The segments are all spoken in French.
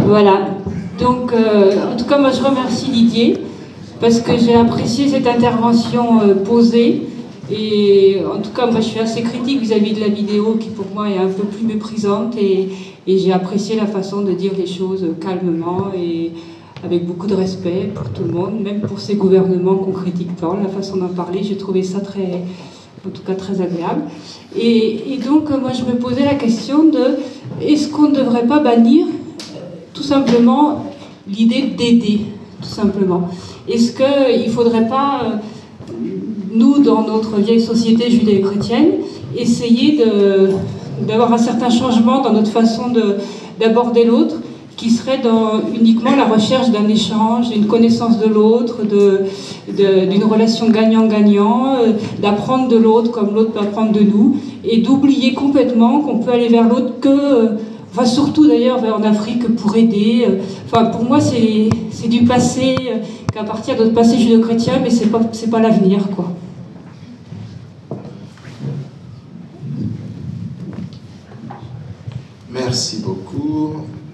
Voilà. Donc, en tout cas, moi, je remercie Didier parce que j'ai apprécié cette intervention posée. Et en tout cas, moi, je suis assez critique vis-à-vis de la vidéo qui, pour moi, est un peu plus méprisante. Et j'ai apprécié la façon de dire les choses calmement et avec beaucoup de respect pour tout le monde, même pour ces gouvernements qu'on critique tant. La façon d'en parler, j'ai trouvé ça très, en tout cas, très agréable. Et donc, moi, je me posais la question de est-ce qu'on ne devrait pas bannir tout simplement l'idée d'aider, tout simplement. Est-ce qu'il ne faudrait pas, nous, dans notre vieille société judéo-chrétienne, essayer d'avoir un certain changement dans notre façon d'aborder l'autre, qui serait dans uniquement la recherche d'un échange, d'une connaissance de l'autre, d'une relation gagnant-gagnant, d'apprendre de l'autre comme l'autre peut apprendre de nous, et d'oublier complètement qu'on peut aller vers l'autre que... Enfin, surtout d'ailleurs en Afrique pour aider. Enfin, pour moi, c'est du passé, qu'à partir de notre passé judéo-chrétien, mais c'est pas l'avenir, quoi. Merci beaucoup.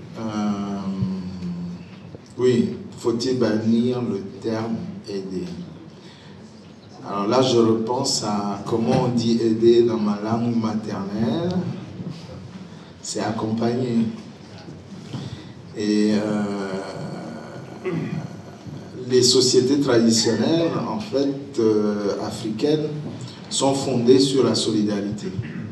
Oui, faut-il bannir le terme aider? Alors là, je repense à comment on dit aider dans ma langue maternelle. C'est accompagner. Et les sociétés traditionnelles, en fait, africaines, sont fondées sur la solidarité.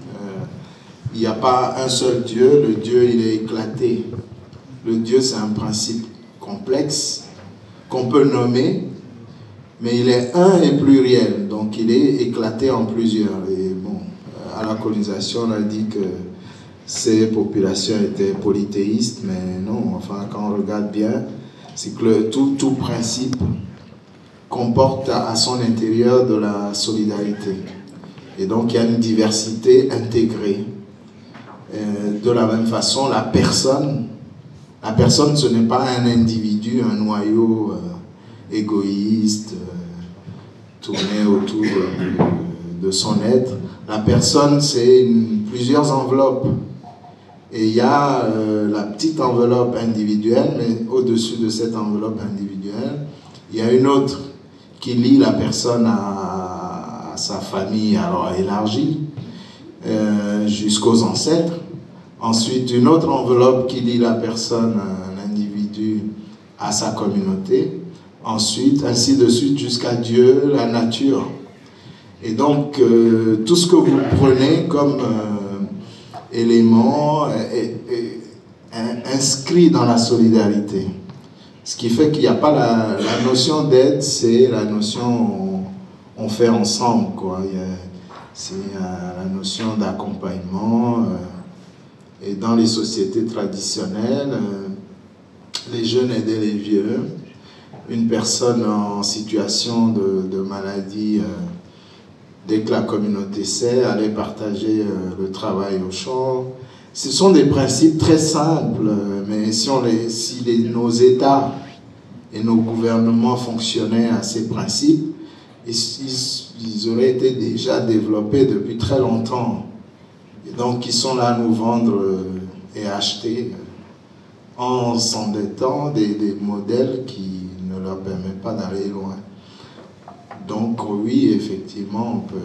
Il n'y a pas un seul Dieu, le Dieu il est éclaté. Le Dieu c'est un principe complexe qu'on peut nommer, mais il est un et pluriel, donc il est éclaté en plusieurs. Et bon, à la colonisation on a dit que ces populations étaient polythéistes, mais non, enfin quand on regarde bien, c'est que tout principe comporte à son intérieur de la solidarité. Et donc il y a une diversité intégrée. De la même façon, la personne ce n'est pas un individu, un noyau égoïste, tourné autour de son être. La personne, c'est plusieurs enveloppes. Et il y a la petite enveloppe individuelle, mais au-dessus de cette enveloppe individuelle, il y a une autre qui lie la personne à sa famille alors élargie, jusqu'aux ancêtres. Ensuite, une autre enveloppe qui lie la personne, l'individu, à sa communauté. Ensuite, ainsi de suite, jusqu'à Dieu, la nature. Et donc, tout ce que vous prenez comme élément est inscrit dans la solidarité. Ce qui fait qu'il n'y a pas la notion d'aide, c'est la notion on fait ensemble, quoi. C'est la notion d'accompagnement. Et dans les sociétés traditionnelles, les jeunes aidaient les vieux. Une personne en situation de maladie, dès que la communauté sait, allait partager le travail au champ. Ce sont des principes très simples, mais si nos États et nos gouvernements fonctionnaient à ces principes, ils auraient été déjà développés depuis très longtemps. Et donc, ils sont là à nous vendre et acheter en s'endettant des modèles qui ne leur permettent pas d'aller loin. Donc, oui, effectivement, on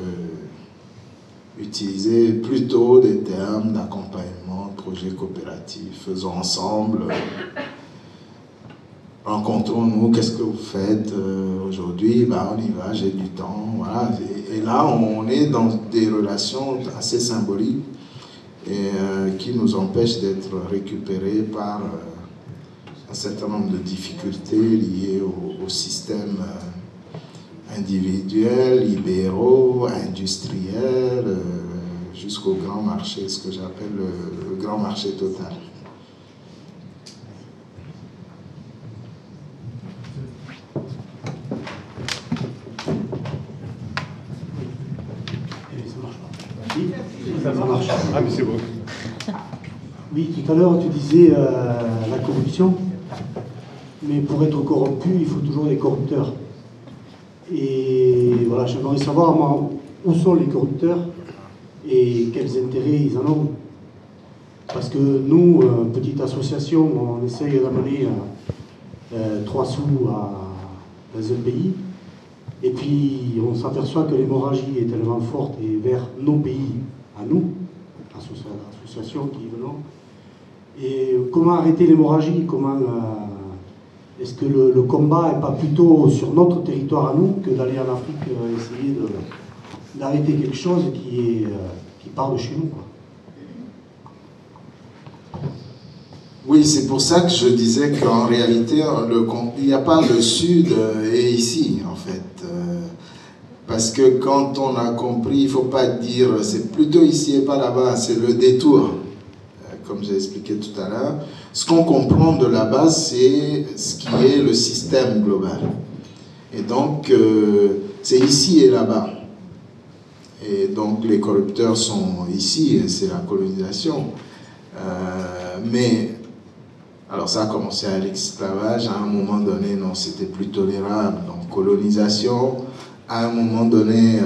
peut utiliser plutôt des termes d'accompagnement, projet coopératif, faisons ensemble, rencontrons-nous, qu'est-ce que vous faites aujourd'hui? Ben, on y va, j'ai du temps, voilà. Et là, on est dans des relations assez symboliques et qui nous empêchent d'être récupérés par un certain nombre de difficultés liées au système individuels, libéraux, industriels, jusqu'au grand marché, ce que j'appelle le grand marché total. Ça marche. Ah, mais c'est bon. Oui, tout à l'heure, tu disais la corruption, mais pour être corrompu, il faut toujours des corrupteurs. Et voilà, j'aimerais savoir moi, où sont les corrupteurs et quels intérêts ils en ont. Parce que nous, petite association, on essaye d'amener 3 sous dans un pays, et puis on s'aperçoit que l'hémorragie est tellement forte et vers nos pays, à nous, associations qui venons. Et comment arrêter l'hémorragie? Est-ce que le combat n'est pas plutôt sur notre territoire à nous que d'aller en Afrique essayer d'arrêter quelque chose qui part de chez nous, quoi. Oui, c'est pour ça que je disais qu'en réalité, il n'y a pas le Sud et ici, en fait. Parce que quand on a compris, il ne faut pas dire c'est plutôt ici et pas là-bas, c'est le détour. Comme j'ai expliqué tout à l'heure, ce qu'on comprend de là-bas, c'est ce qui est le système global. Et donc, c'est ici et là-bas. Et donc, les corrupteurs sont ici, c'est la colonisation. Mais, alors ça a commencé à l'esclavage, à un moment donné, non, c'était plus tolérable. Donc, colonisation, à un moment donné,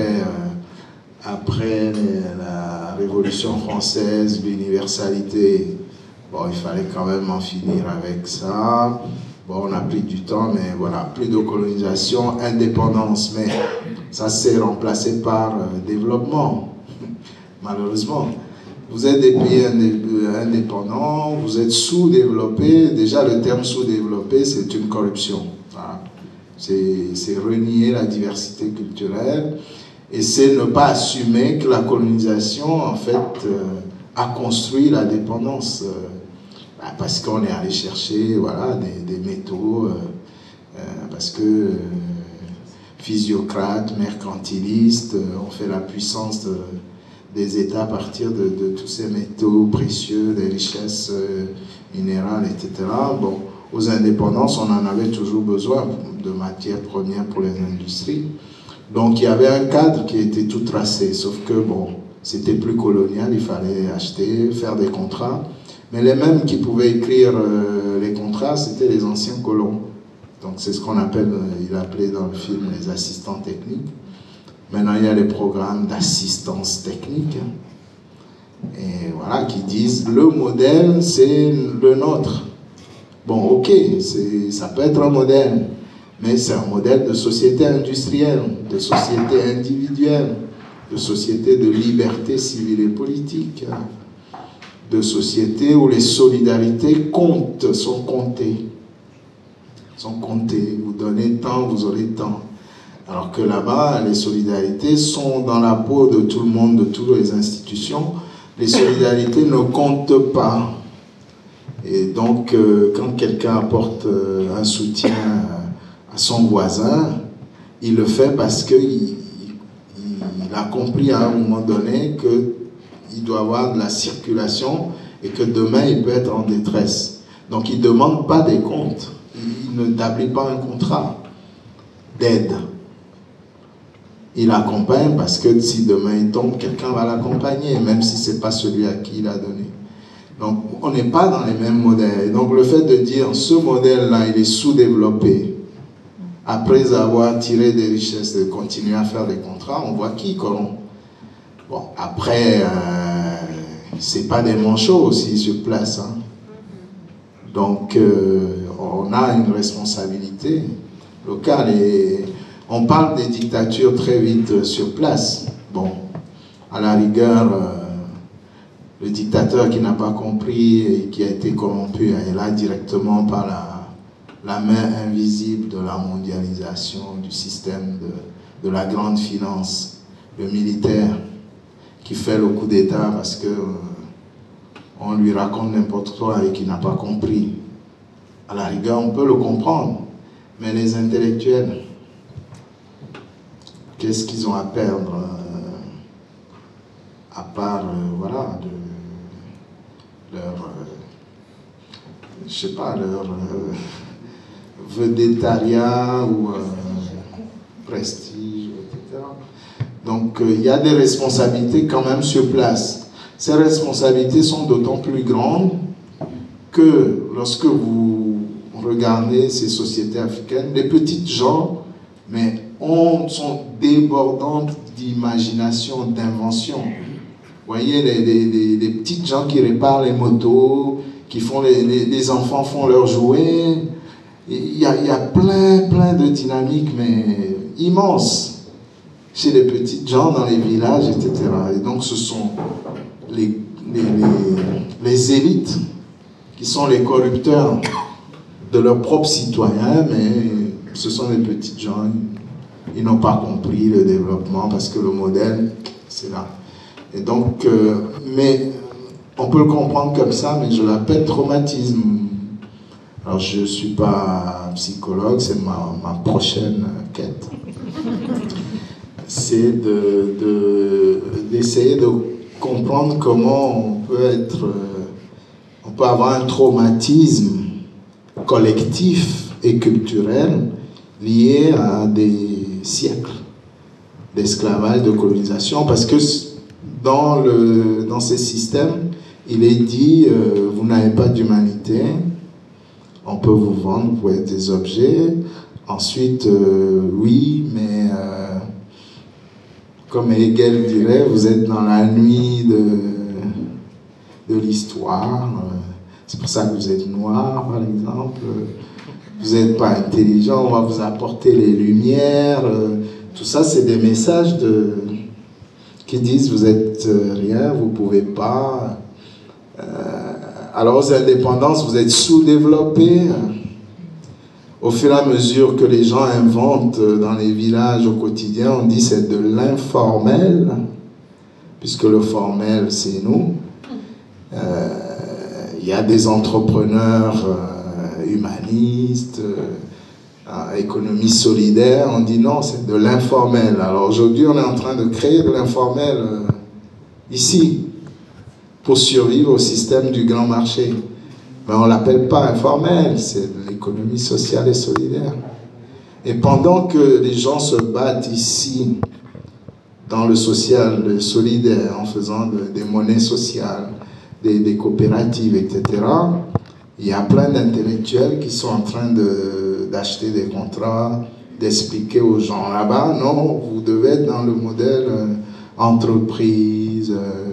après la Révolution française, l'universalité, bon, il fallait quand même en finir avec ça. Bon, on a pris du temps, mais voilà, plus de colonisation, indépendance, mais ça s'est remplacé par développement, malheureusement. Vous êtes des pays indépendants, vous êtes sous-développés. Déjà, le terme sous-développé, c'est une corruption. Voilà. C'est renier la diversité culturelle. Et c'est ne pas assumer que la colonisation, en fait, a construit la dépendance. Parce qu'on est allé chercher, voilà, des métaux, parce que physiocrates, mercantilistes, ont fait la puissance des États à partir de tous ces métaux précieux, des richesses minérales, etc. Bon, aux indépendances, on en avait toujours besoin de matières premières pour les industries. Donc il y avait un cadre qui était tout tracé, sauf que bon, c'était plus colonial, il fallait acheter, faire des contrats. Mais les mêmes qui pouvaient écrire les contrats, c'était les anciens colons. Donc c'est ce qu'on appelle, il appelait dans le film les assistants techniques. Maintenant il y a les programmes d'assistance technique. Et voilà, qui disent le modèle c'est le nôtre. Bon, ok, ça peut être un modèle. Mais c'est un modèle de société industrielle, de société individuelle, de société de liberté civile et politique, de société où les solidarités sont comptées. Vous donnez tant, vous aurez tant. Alors que là-bas, les solidarités sont dans la peau de tout le monde, de toutes les institutions. Les solidarités ne comptent pas. Et donc, quand quelqu'un apporte un soutien à son voisin, il le fait parce qu'il a compris à un moment donné qu'il doit avoir de la circulation et que demain il peut être en détresse. Donc il ne demande pas des comptes, il n'établit pas un contrat d'aide. Il accompagne parce que si demain il tombe, quelqu'un va l'accompagner, même si ce n'est pas celui à qui il a donné. Donc on n'est pas dans les mêmes modèles. Et donc le fait de dire ce modèle-là, il est sous-développé, après avoir tiré des richesses et de continuer à faire des contrats, on voit qui corrompt. Bon, après, c'est pas des manchots aussi sur place. Hein. Donc, on a une responsabilité locale. Et on parle des dictatures très vite sur place. Bon, à la rigueur, le dictateur qui n'a pas compris et qui a été corrompu est là directement par la main invisible de la mondialisation, du système de la grande finance, le militaire qui fait le coup d'État parce que on lui raconte n'importe quoi et qui n'a pas compris. À la rigueur, on peut le comprendre, mais les intellectuels, qu'est-ce qu'ils ont à perdre à part, voilà, leur, je sais pas, leur vedettariat ou prestige, etc. Donc il y a des responsabilités quand même sur place. Ces responsabilités sont d'autant plus grandes que lorsque vous regardez ces sociétés africaines, les petites gens, mais sont débordantes d'imagination, d'invention. voyez, des petites gens qui réparent les motos, qui font les enfants font leurs jouets. Il y a plein de dynamiques, mais immenses, chez les petites gens dans les villages, etc. Et donc ce sont les élites qui sont les corrupteurs de leurs propres citoyens, mais ce sont les petites gens. Ils n'ont pas compris le développement parce que le modèle, c'est là. Et donc, mais on peut le comprendre comme ça, mais je l'appelle traumatisme. Alors, je ne suis pas psychologue, c'est ma prochaine quête. C'est d'essayer de comprendre comment on peut avoir un traumatisme collectif et culturel lié à des siècles d'esclavage, de colonisation, parce que dans ces systèmes, il est dit vous n'avez pas d'humanité, on peut vous vendre, vous pouvez être des objets. Ensuite, oui, mais comme Hegel dirait, vous êtes dans la nuit de l'histoire. C'est pour ça que vous êtes noir, par exemple. Vous n'êtes pas intelligent, on va vous apporter les lumières. Tout ça, c'est des messages qui disent vous êtes rien, vous ne pouvez pas. Alors aux indépendances, vous êtes sous-développés. Au fur et à mesure que les gens inventent dans les villages au quotidien, on dit c'est de l'informel, puisque le formel, c'est nous. Il y a des entrepreneurs humanistes, économie solidaire, on dit non, c'est de l'informel. Alors aujourd'hui, on est en train de créer de l'informel ici, pour survivre au système du grand marché. Mais on ne l'appelle pas informel, c'est de l'économie sociale et solidaire. Et pendant que les gens se battent ici, dans le social, le solidaire, en faisant des monnaies sociales, des coopératives, etc., il y a plein d'intellectuels qui sont en train d'acheter des contrats, d'expliquer aux gens là-bas, non, vous devez être dans le modèle entreprise,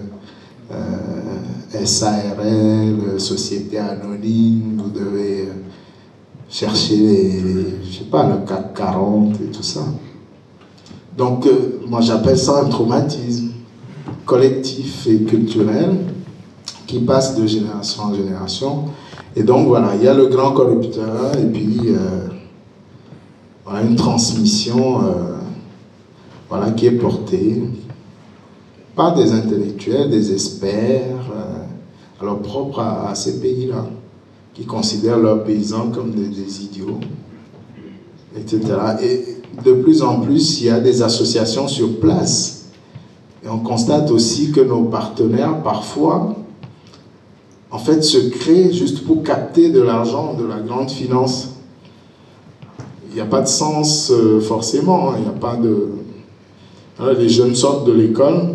SARL, société anonyme, vous devez chercher je sais pas, le CAC 40 et tout ça. Donc, moi j'appelle ça un traumatisme collectif et culturel qui passe de génération en génération. Et donc voilà, il y a le grand corrupteur et puis voilà, une transmission voilà, qui est portée par des intellectuels, des experts, alors propres à ces pays-là, qui considèrent leurs paysans comme des idiots, etc. Et de plus en plus, il y a des associations sur place. Et on constate aussi que nos partenaires, parfois, en fait, se créent juste pour capter de l'argent de la grande finance. Il n'y a pas de sens forcément, il n'y a pas de... Alors, les jeunes sortent de l'école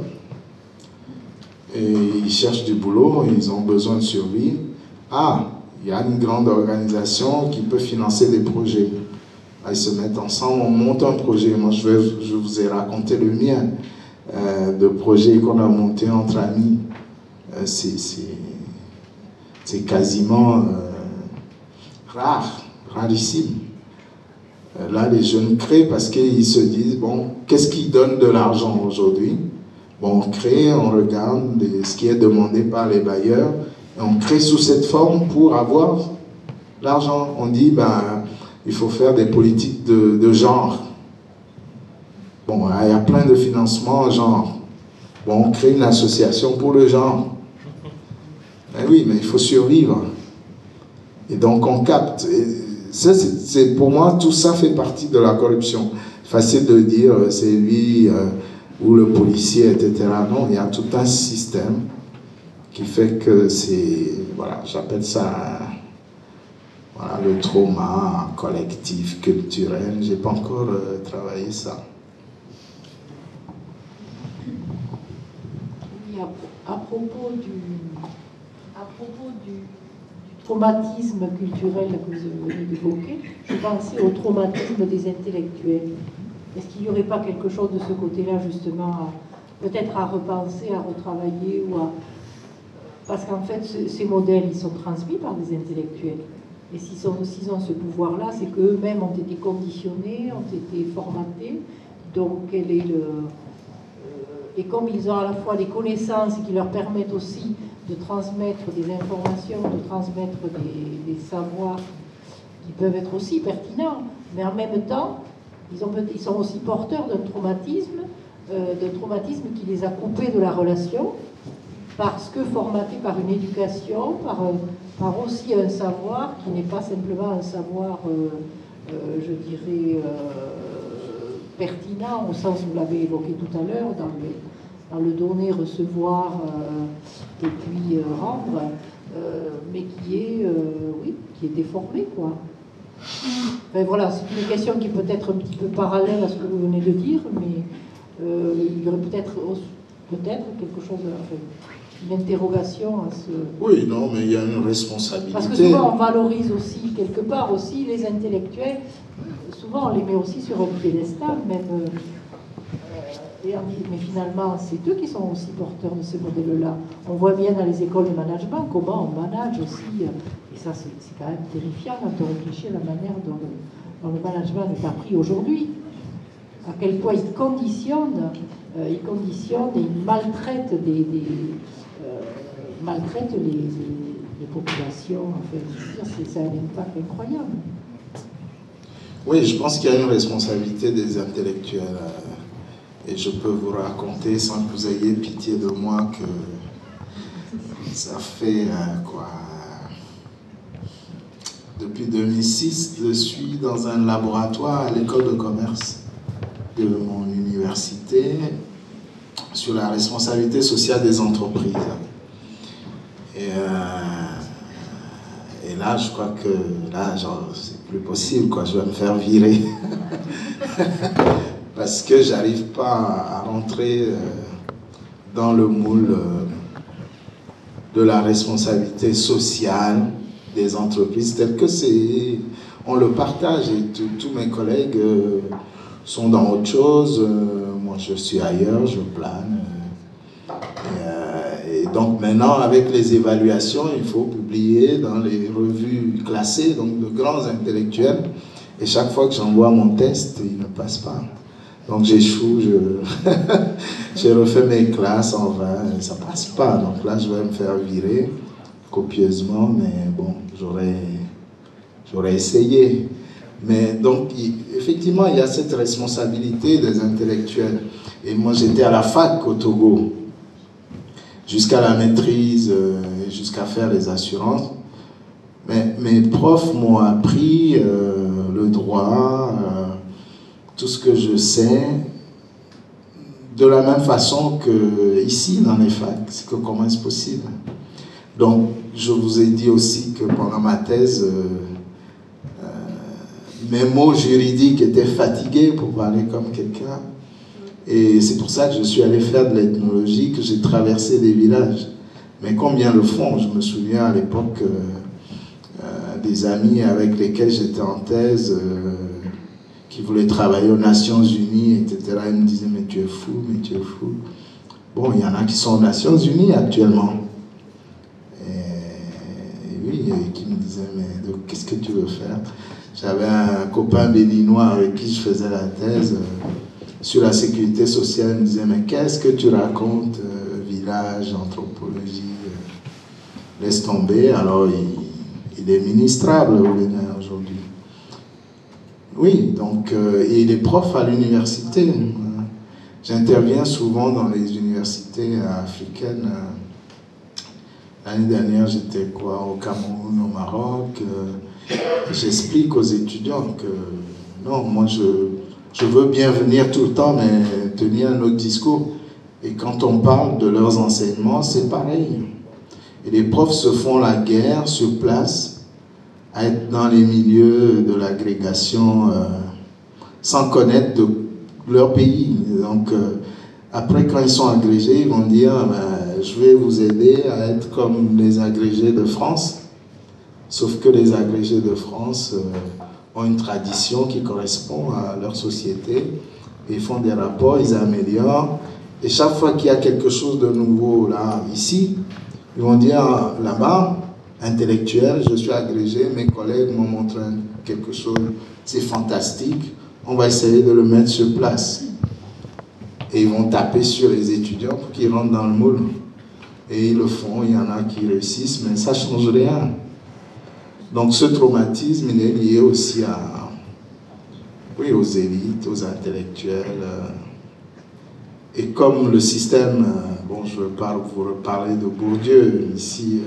et ils cherchent du boulot, ils ont besoin de survie. Ah, il y a une grande organisation qui peut financer des projets. Ils se mettent ensemble, on monte un projet. Moi, je vous ai raconté le mien, de projet qu'on a monté entre amis. C'est quasiment rarissime. Là, les jeunes créent parce qu'ils se disent, bon, qu'est-ce qui donne de l'argent aujourd'hui? Bon, on crée, on regarde ce qui est demandé par les bailleurs, et on crée sous cette forme pour avoir l'argent. On dit, ben, il faut faire des politiques de genre. Bon, il y a plein de financements genre. Bon, on crée une association pour le genre. Ben oui, mais il faut survivre. Et donc on capte. Et pour moi, tout ça fait partie de la corruption. Facile de dire, c'est lui ou le policier, etc. Non, il y a tout un système qui fait que c'est... Voilà, j'appelle ça... Voilà, le trauma collectif, culturel. Je n'ai pas encore travaillé ça. Oui, à propos du traumatisme culturel que vous venez d'évoquer, je pensais au traumatisme des intellectuels. Est-ce qu'il n'y aurait pas quelque chose de ce côté-là, justement, peut-être à repenser, à retravailler, parce qu'en fait, ces modèles, ils sont transmis par des intellectuels. Et s'ils ont ce pouvoir-là, c'est qu'eux-mêmes ont été conditionnés, ont été formatés. Donc, et comme ils ont à la fois des connaissances qui leur permettent aussi de transmettre des informations, de transmettre des savoirs qui peuvent être aussi pertinents, mais en même temps, ils sont aussi porteurs d'un traumatisme qui les a coupés de la relation, parce que formatés par une éducation, par aussi un savoir qui n'est pas simplement un savoir, je dirais, pertinent, au sens où vous l'avez évoqué tout à l'heure, dans le donner, recevoir et puis rendre, mais qui est déformé, quoi. Enfin, voilà, c'est une question qui peut être un petit peu parallèle à ce que vous venez de dire, mais il y aurait peut-être quelque chose, une interrogation à ce... Oui, non, mais il y a une responsabilité. Parce que souvent on valorise aussi, quelque part aussi, les intellectuels, souvent on les met aussi sur un piédestal, même... mais finalement, c'est eux qui sont aussi porteurs de ces modèles-là. On voit bien dans les écoles de management comment on manage aussi, et ça c'est quand même terrifiant quand on réfléchit à la manière dont le management est appris aujourd'hui. À quel point il conditionne et il maltraite les populations. En fait, je veux dire, c'est un impact incroyable. Oui, je pense qu'il y a une responsabilité des intellectuels. Et je peux vous raconter, sans que vous ayez pitié de moi, que ça fait depuis 2006, je suis dans un laboratoire à l'école de commerce de mon université sur la responsabilité sociale des entreprises. Et là, je crois que là, c'est plus possible, quoi. Je vais me faire virer. Parce que j'arrive pas à rentrer dans le moule de la responsabilité sociale des entreprises tel que on le partage, et tous mes collègues sont dans autre chose. Moi, je suis ailleurs, je plane. Et donc maintenant, avec les évaluations, il faut publier dans les revues classées, donc de grands intellectuels. Et chaque fois que j'envoie mon test, il ne passe pas. Donc j'échoue, j'ai refait mes classes en vain, ça ne passe pas. Donc là, je vais me faire virer copieusement, mais bon, j'aurais essayé. Mais donc, effectivement, il y a cette responsabilité des intellectuels. Et moi, j'étais à la fac au Togo, jusqu'à la maîtrise, jusqu'à faire les assurances. Mais mes profs m'ont appris le droit, tout ce que je sais, de la même façon que ici dans les facs. C'est que comment est-ce possible? Donc, je vous ai dit aussi que pendant ma thèse, mes mots juridiques étaient fatigués pour parler comme quelqu'un. Et c'est pour ça que je suis allé faire de l'ethnologie, que j'ai traversé des villages. Mais combien le font? Je me souviens à l'époque des amis avec lesquels j'étais en thèse, qui voulaient travailler aux Nations Unies, etc. Ils me disaient, mais tu es fou, mais tu es fou. Bon, il y en a qui sont aux Nations Unies actuellement. Et oui, qui me disaient, mais qu'est-ce que tu veux faire? J'avais un copain béninois avec qui je faisais la thèse sur la sécurité sociale. Il me disait, mais qu'est-ce que tu racontes, village, anthropologie, laisse tomber. Alors, il est ministrable au Bénin aujourd'hui. Oui, donc, et il est prof à l'université. J'interviens souvent dans les universités africaines. L'année dernière, j'étais au Cameroun, au Maroc. J'explique aux étudiants que non, moi je veux bien venir tout le temps, mais tenir un autre discours. Et quand on parle de leurs enseignements, c'est pareil. Et les profs se font la guerre sur place, à être dans les milieux de l'agrégation sans connaître de leur pays. Donc, après, quand ils sont agrégés, ils vont dire je vais vous aider à être comme les agrégés de France. Sauf que les agrégés de France ont une tradition qui correspond à leur société. Ils font des rapports, ils améliorent. Et chaque fois qu'il y a quelque chose de nouveau là, ici, ils vont dire là-bas, intellectuel, je suis agrégé, mes collègues m'ont montré quelque chose, c'est fantastique, on va essayer de le mettre sur place. Et ils vont taper sur les étudiants pour qu'ils rentrent dans le moule. Et ils le font, il y en a qui réussissent, mais ça ne change rien. Donc ce traumatisme, il est lié aussi oui, aux élites, aux intellectuels. Et comme le système, bon, je vais vous reparler de Bourdieu ici,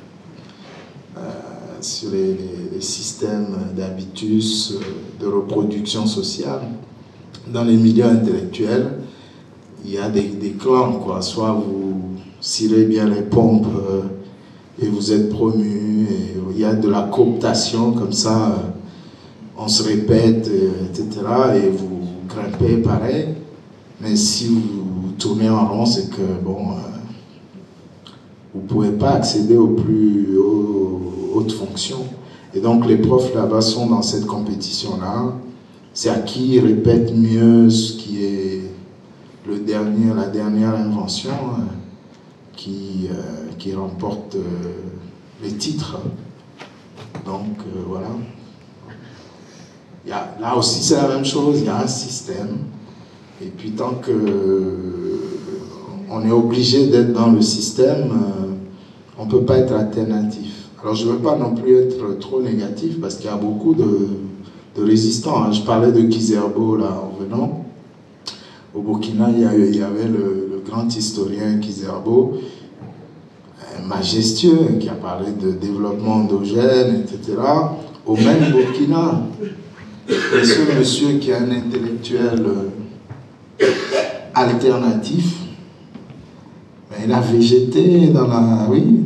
sur les systèmes d'habitus, de reproduction sociale, dans les milieux intellectuels, il y a des clans, quoi. Soit vous cirez bien les pompes et vous êtes promu, et il y a de la cooptation, comme ça, on se répète, etc. Et vous grimpez pareil. Mais si vous tournez en rond, c'est que, bon, vous ne pouvez pas accéder aux plus hautes fonctions. Et donc, les profs là-bas sont dans cette compétition-là. C'est à qui répète mieux ce qui est la dernière invention qui remporte les titres. Donc, voilà. Là aussi, c'est la même chose. Il y a un système. Et puis, tant qu'on est obligé d'être dans le système, on ne peut pas être alternatif. Alors, je ne veux pas non plus être trop négatif parce qu'il y a beaucoup de résistants. Je parlais de Kizerbo là en venant. Au Burkina, il y avait le grand historien Kizerbo, majestueux, qui a parlé de développement endogène, etc. Au même Burkina, et ce monsieur qui est un intellectuel alternatif, mais il a végété dans la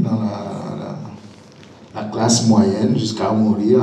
classe moyenne jusqu'à mourir.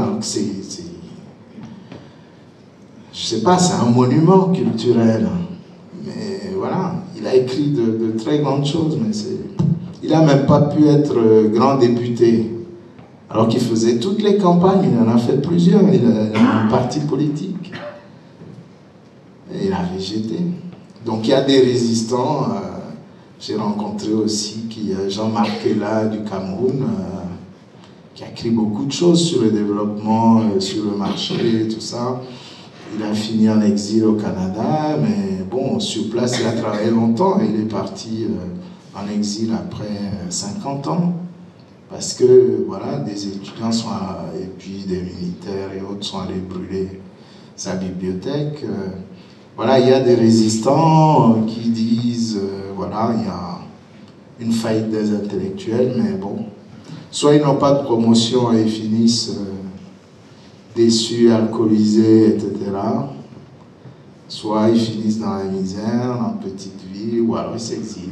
Je sais pas, c'est un monument culturel. Mais voilà, il a écrit de très grandes choses, mais il n'a même pas pu être grand député. Alors qu'il faisait toutes les campagnes, il en a fait plusieurs, il a un parti politique. Et il a végété. Donc il y a des résistants. J'ai rencontré aussi Jean-Marc Kella du Cameroun, qui a écrit beaucoup de choses sur le développement, sur le marché, tout ça. Il a fini en exil au Canada, mais bon, sur place, il a travaillé longtemps et il est parti en exil après 50 ans. Parce que, voilà, des étudiants et puis des militaires et autres sont allés brûler sa bibliothèque. Voilà, il y a des résistants qui disent, voilà, il y a une faillite des intellectuels, mais bon, soit ils n'ont pas de promotion et ils finissent déçus, alcoolisés, etc. Soit ils finissent dans la misère, dans une petite ville, ou alors ils s'exilent.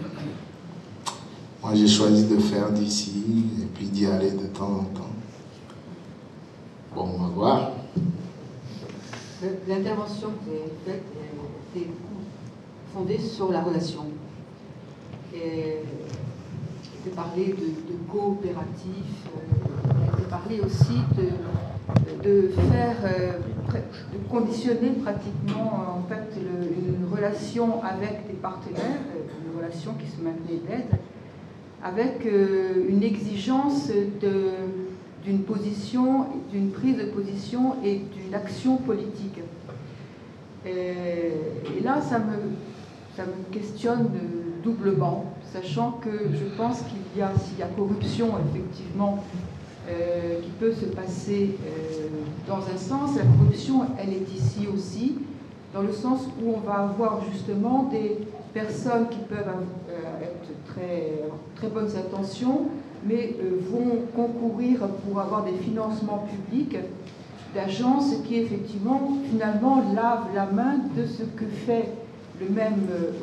Moi, j'ai choisi de faire d'ici et puis d'y aller de temps en temps. Bon, on va voir. L'intervention que vous avez faite était fondée sur la relation. Et vous avez parlé de coopératif, vous avez parlé aussi de conditionner pratiquement en fait une relation avec des partenaires, une relation qui se maintenait d'aide, avec une exigence d'une position, d'une prise de position et d'une action politique. Et là, ça me questionne doublement, sachant que je pense s'il y a corruption, effectivement, qui peut se passer dans un sens, la corruption, elle est ici aussi, dans le sens où on va avoir justement des personnes qui peuvent être très bonnes intentions, mais vont concourir pour avoir des financements publics d'agences qui, effectivement, finalement, lavent la main de ce que fait le même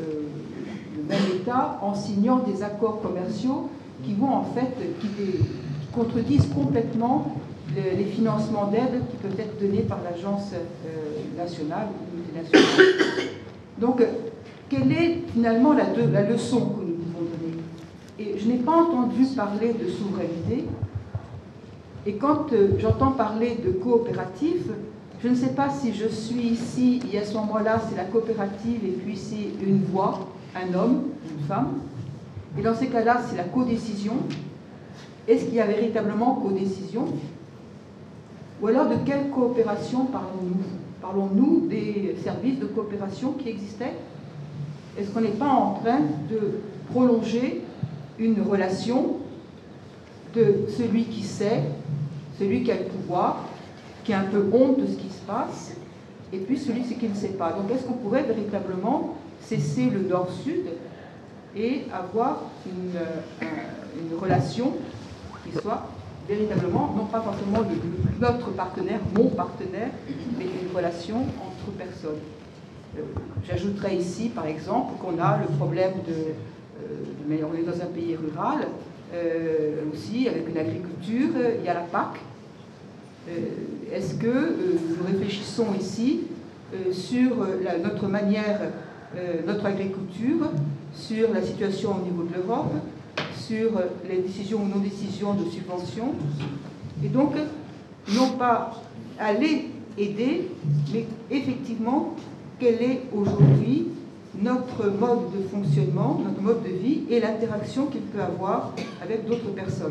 État en signant des accords commerciaux qui vont, en fait, qui contredisent complètement les financements d'aide qui peuvent être donnés par l'agence nationale ou multinationale. Donc, quelle est finalement la leçon que nous pouvons donner? Et je n'ai pas entendu parler de souveraineté. Et quand j'entends parler de coopératif, je ne sais pas si je suis ici et à ce moment-là, c'est la coopérative et puis c'est une voix, un homme, une femme. Et dans ces cas-là, c'est la codécision. Est-ce qu'il y a véritablement codécision? Ou alors de quelle coopération parlons-nous? Parlons-nous des services de coopération qui existaient? Est-ce qu'on n'est pas en train de prolonger une relation de celui qui sait, celui qui a le pouvoir, qui a un peu honte de ce qui se passe, et puis celui qui ne sait pas? Donc est-ce qu'on pourrait véritablement cesser le nord-sud et avoir une relation qui soit véritablement, non pas forcément notre partenaire, mon partenaire, mais une relation entre personnes? J'ajouterais ici, par exemple, qu'on a le problème mais on est dans un pays rural, aussi, avec une agriculture, il y a la PAC. Est-ce que nous réfléchissons ici sur notre manière, notre agriculture, sur la situation au niveau de l'Europe, sur les décisions ou non-décisions de subventions, et donc, non pas aller aider, mais effectivement, quel est aujourd'hui notre mode de fonctionnement, notre mode de vie et l'interaction qu'il peut avoir avec d'autres personnes.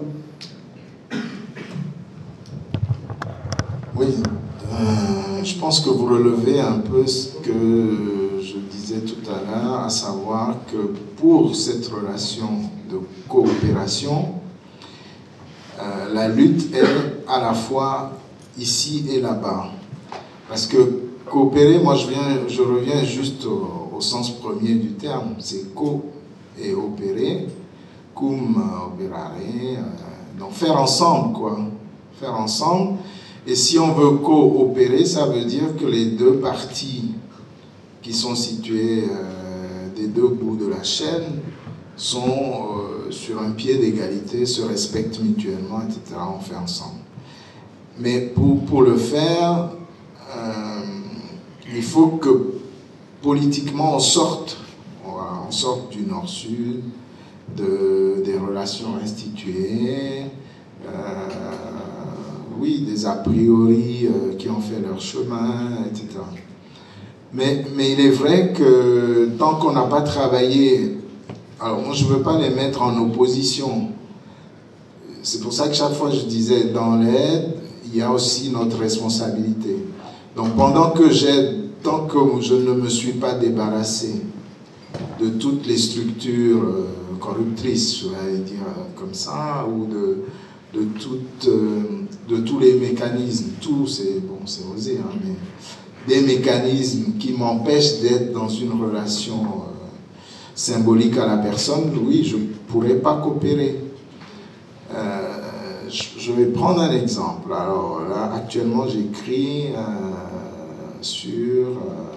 Oui, je pense que vous relevez un peu ce que je disais tout à l'heure, à savoir que pour cette relation de coopération, la lutte est à la fois ici et là-bas. Parce que coopérer, moi je reviens juste au sens premier du terme, c'est co et opérer, cum operare, donc faire ensemble quoi, faire ensemble. Et si on veut coopérer, ça veut dire que les deux parties qui sont situées des deux bouts de la chaîne sont sur un pied d'égalité, se respectent mutuellement, etc. On fait ensemble. Mais pour le faire, il faut que politiquement on sorte du nord-sud, des relations instituées, oui, des a priori qui ont fait leur chemin, etc. Mais il est vrai que tant qu'on n'a pas travaillé, alors moi je ne veux pas les mettre en opposition. C'est pour ça que chaque fois je disais, dans l'aide, il y a aussi notre responsabilité. Donc pendant que j'aide, tant que je ne me suis pas débarrassé de toutes les structures corruptrices, je vais dire comme ça, ou de tous les mécanismes, tout, c'est bon, c'est osé, hein, mais des mécanismes qui m'empêchent d'être dans une relation symbolique à la personne, oui, je ne pourrais pas coopérer. Je vais prendre un exemple. Alors là, actuellement, j'écris sur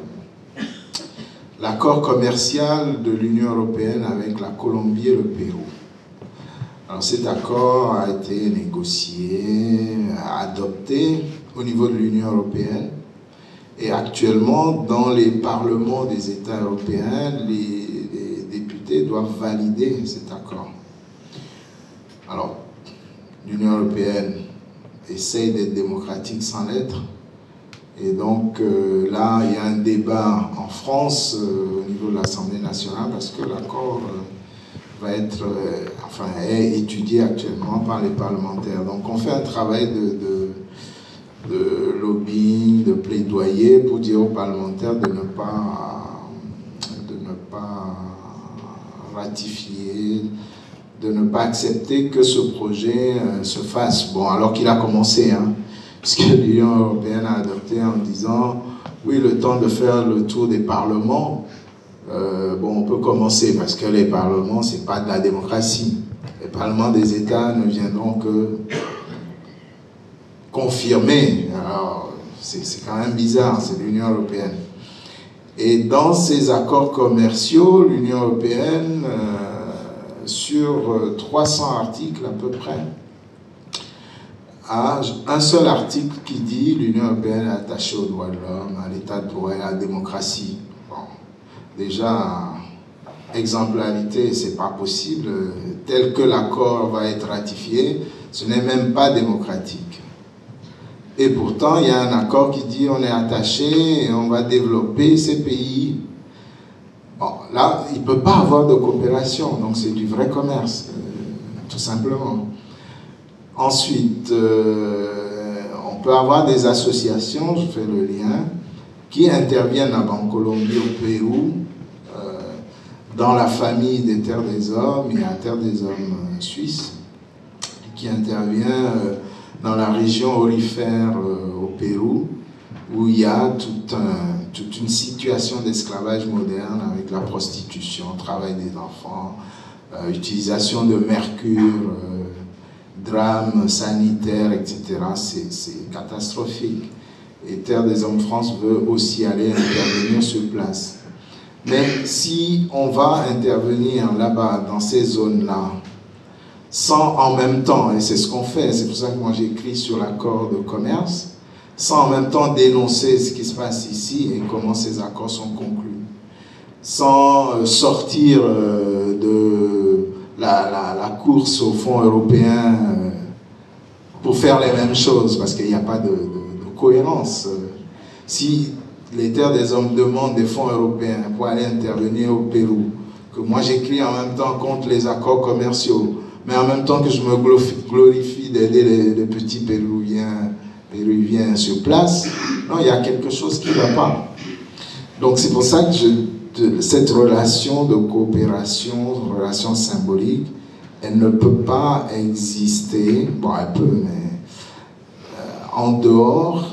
l'accord commercial de l'Union européenne avec la Colombie et le Pérou. Alors cet accord a été négocié, adopté au niveau de l'Union européenne, et actuellement, dans les parlements des États européens, les députés doivent valider cet accord. Alors, l'Union européenne essaye d'être démocratique sans l'être. Et donc là, il y a un débat en France au niveau de l'Assemblée nationale parce que l'accord va être, est étudié actuellement par les parlementaires. Donc on fait un travail de lobbying, de plaidoyer pour dire aux parlementaires de ne pas ratifier, de ne pas accepter que ce projet se fasse. Bon, alors qu'il a commencé, hein, puisque l'Union européenne a adopté en disant, oui, le temps de faire le tour des parlements, bon, on peut commencer, parce que les parlements, ce n'est pas de la démocratie. Les parlements des États ne viendront que confirmer. Alors, c'est quand même bizarre, c'est l'Union européenne. Et dans ces accords commerciaux, l'Union européenne, sur 300 articles à peu près, a un seul article qui dit l'Union européenne est attachée aux droits de l'homme, à l'état de droit et à la démocratie. Bon, déjà, exemplarité, c'est pas possible. Tel que l'accord va être ratifié, ce n'est même pas démocratique. Et pourtant, il y a un accord qui dit on est attaché et on va développer ces pays. Bon, là, il ne peut pas avoir de coopération, donc c'est du vrai commerce, tout simplement. Ensuite, on peut avoir des associations, je fais le lien, qui interviennent en Colombie, au Pérou, dans la famille des Terres des Hommes et à Terre des Hommes suisses, qui intervient dans la région aurifère au Pérou, où il y a toute une situation d'esclavage moderne avec la prostitution, travail des enfants, utilisation de mercure, drames sanitaires, etc. C'est catastrophique. Et Terre des Hommes France veut aussi aller intervenir sur place. Mais si on va intervenir là-bas, dans ces zones-là, sans en même temps, et c'est ce qu'on fait, c'est pour ça que moi j'écris sur l'accord de commerce, sans en même temps dénoncer ce qui se passe ici et comment ces accords sont conclus, sans sortir de la course au fonds européen pour faire les mêmes choses, parce qu'il n'y a pas de cohérence. Si les Terres des Hommes demandent des fonds européens pour aller intervenir au Pérou, que moi j'écris en même temps contre les accords commerciaux, mais en même temps que je me glorifie d'aider les petits Péruviens sur place, non, il y a quelque chose qui ne va pas. Donc c'est pour ça que cette relation de coopération, relation symbolique, elle ne peut pas exister, bon elle peut, mais en dehors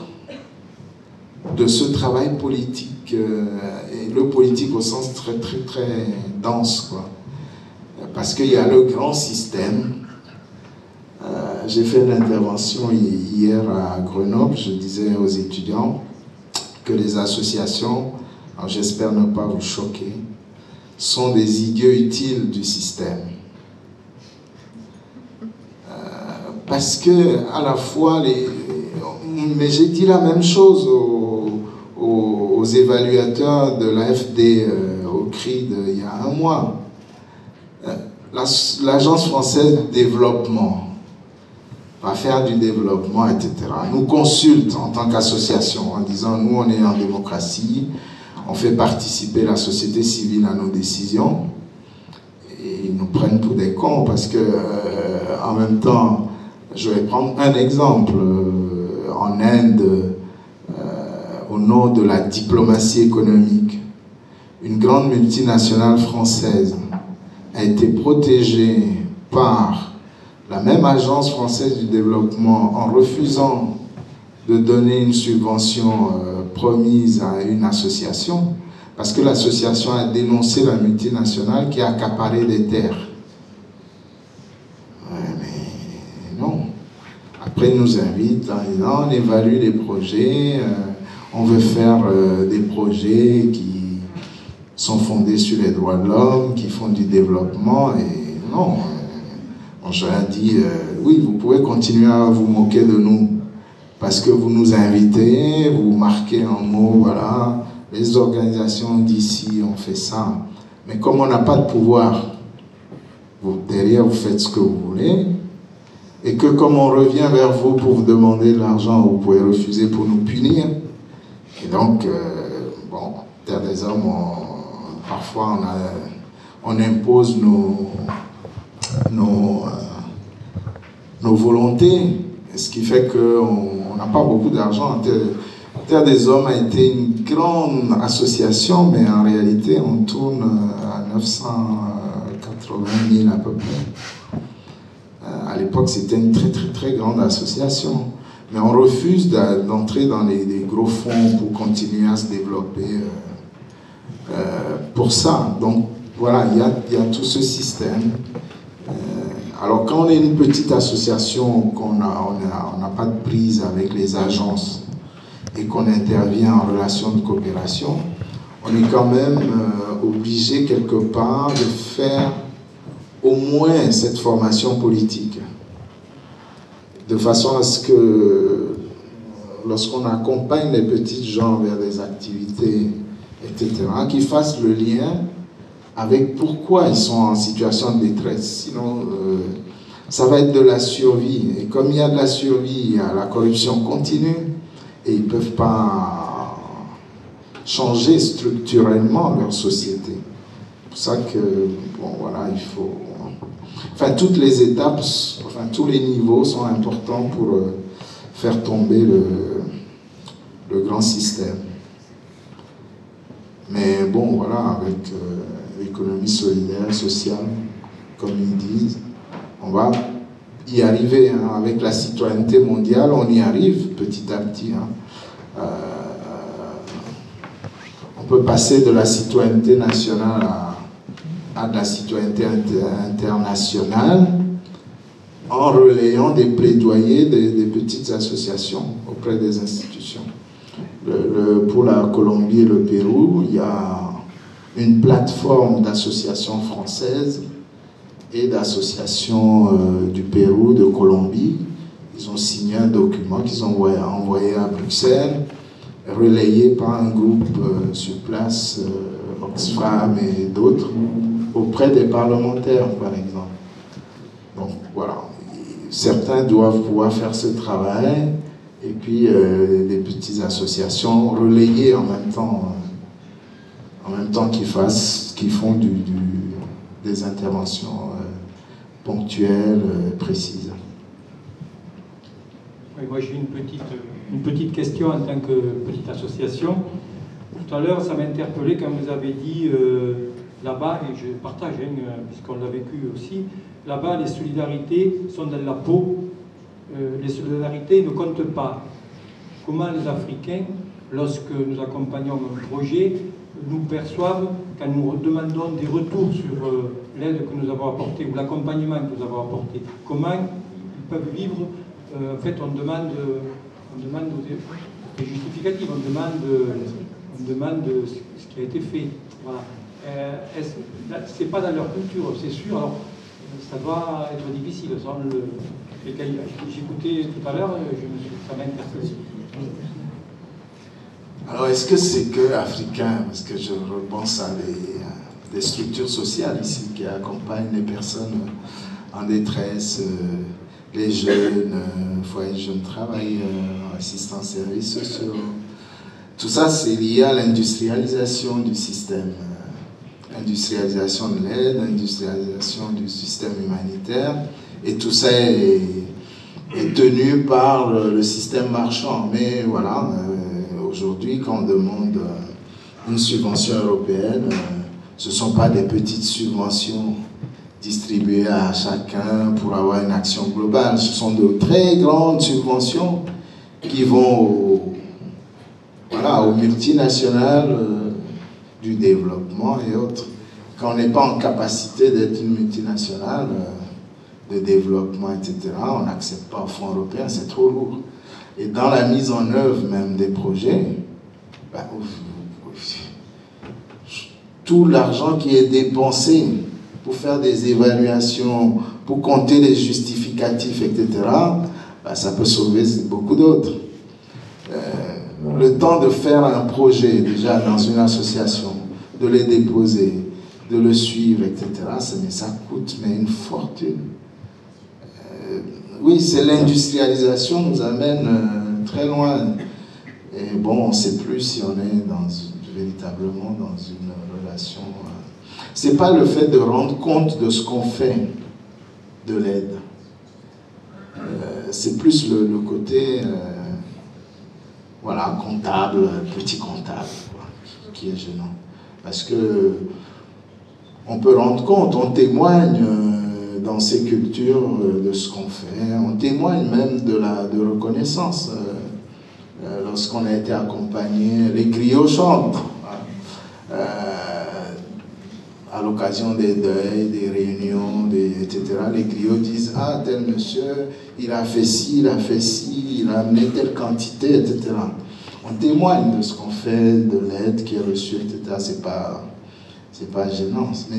de ce travail politique, et le politique au sens très très très dense, quoi. Parce qu'il y a le grand système. J'ai fait une intervention hier à Grenoble, je disais aux étudiants que les associations, j'espère ne pas vous choquer, sont des idiots utiles du système. Parce que à la fois, mais j'ai dit la même chose aux évaluateurs de l'AFD au CRID il y a un mois. L'Agence française de développement va faire du développement, etc. Nous consulte en tant qu'association en disant nous on est en démocratie, on fait participer la société civile à nos décisions, et ils nous prennent pour des cons parce que en même temps, je vais prendre un exemple. En Inde, au nom de la diplomatie économique, une grande multinationale française a été protégée par la même agence française du développement en refusant de donner une subvention promise à une association, parce que l'association a dénoncé la multinationale qui a accaparé des terres. Mais non. Après, ils nous invitent en disant on évalue les projets, on veut faire des projets qui sont fondés sur les droits de l'homme, qui font du développement, et non. Je leur dis, oui, vous pouvez continuer à vous moquer de nous, parce que vous nous invitez, vous marquez en mots, voilà, les organisations d'ici ont fait ça. Mais comme on n'a pas de pouvoir, derrière vous faites ce que vous voulez, et que comme on revient vers vous pour vous demander de l'argent, vous pouvez refuser pour nous punir. Et donc, bon, Terre des Hommes, parfois on impose nos volontés, ce qui fait qu'on n'a pas beaucoup d'argent. Terre des Hommes a été une grande association, mais en réalité on tourne à 980 000 à peu près. À l'époque c'était une très très très grande association, mais on refuse d'entrer dans des gros fonds pour continuer à se développer pour ça. Donc voilà, il y a tout ce système. Alors quand on est une petite association, qu'on n'a pas de prise avec les agences et qu'on intervient en relation de coopération, on est quand même obligé quelque part de faire au moins cette formation politique, de façon à ce que lorsqu'on accompagne les petits gens vers des activités, etc., qu'ils fassent le lien avec pourquoi ils sont en situation de détresse. Sinon, ça va être de la survie. Et comme il y a de la survie, il y a la corruption continue, et ils ne peuvent pas changer structurellement leur société. pour ça que, bon, voilà, il faut... Enfin, toutes les étapes, enfin, tous les niveaux sont importants pour faire tomber le grand système. Mais bon, voilà, avec l'économie solidaire, sociale, comme ils disent, on va y arriver. Hein. Avec la citoyenneté mondiale, on y arrive petit à petit. Hein. On peut passer de la citoyenneté nationale à de la citoyenneté internationale en relayant des plaidoyers des petites associations auprès des institutions. Pour la Colombie et le Pérou, il y a une plateforme d'associations françaises et d'associations du Pérou, de Colombie. Ils ont signé un document qu'ils ont envoyé à Bruxelles, relayé par un groupe sur place, Oxfam et d'autres, auprès des parlementaires, par exemple. Donc voilà, certains doivent pouvoir faire ce travail, et puis les petites associations relayer en même temps qu'ils font des interventions ponctuelles, précises. Oui, moi j'ai une petite question en tant que petite association. Tout à l'heure, ça m'a interpellé quand vous avez dit là-bas, et je partage, puisqu'on l'a vécu aussi, là-bas les solidarités sont dans la peau, les solidarités ne comptent pas. Comment les Africains, lorsque nous accompagnons un projet, nous perçoivent quand nous demandons des retours sur l'aide que nous avons apportée ou l'accompagnement que nous avons apporté? Comment ils peuvent vivre? En fait, on demande des justificatifs, on demande ce qui a été fait. Voilà. C'est pas dans leur culture, c'est sûr. Alors, ça doit être difficile. J'écoutais tout à l'heure, ça m'a interpellé. Alors, est-ce que c'est que africain? Parce que je repense à des structures sociales ici qui accompagnent les personnes en détresse, les jeunes, foyers de jeunes travailleurs, assistants services sociaux. Tout ça, c'est lié à l'industrialisation du système. Industrialisation de l'aide, industrialisation du système humanitaire. Et tout ça est tenu par le système marchand. Mais voilà, aujourd'hui, quand on demande une subvention européenne, ce ne sont pas des petites subventions distribuées à chacun pour avoir une action globale. Ce sont de très grandes subventions qui vont aux multinationales du développement et autres. Quand on n'est pas en capacité d'être une multinationale de développement, etc., on n'accepte pas au fonds européen, c'est trop lourd. Et dans la mise en œuvre même des projets, tout l'argent qui est dépensé pour faire des évaluations, pour compter les justificatifs, etc., ça peut sauver beaucoup d'autres. Le temps de faire un projet, déjà dans une association, de les déposer, de le suivre, etc., ça coûte une fortune. Oui, c'est l'industrialisation nous amène très loin. Et bon, on ne sait plus si on est véritablement dans une relation. C'est pas le fait de rendre compte de ce qu'on fait de l'aide. C'est plus le côté comptable, petit comptable, qui est gênant. Parce que on peut rendre compte, on témoigne dans ces cultures de ce qu'on fait, on témoigne même de reconnaissance. Lorsqu'on a été accompagné, les griots chantent. À l'occasion des deuils, des réunions, etc., les griots disent « Ah, tel monsieur, il a fait ci, il a amené telle quantité, etc. » On témoigne de ce qu'on fait, de l'aide qui est reçue, etc. C'est pas gênant. Mais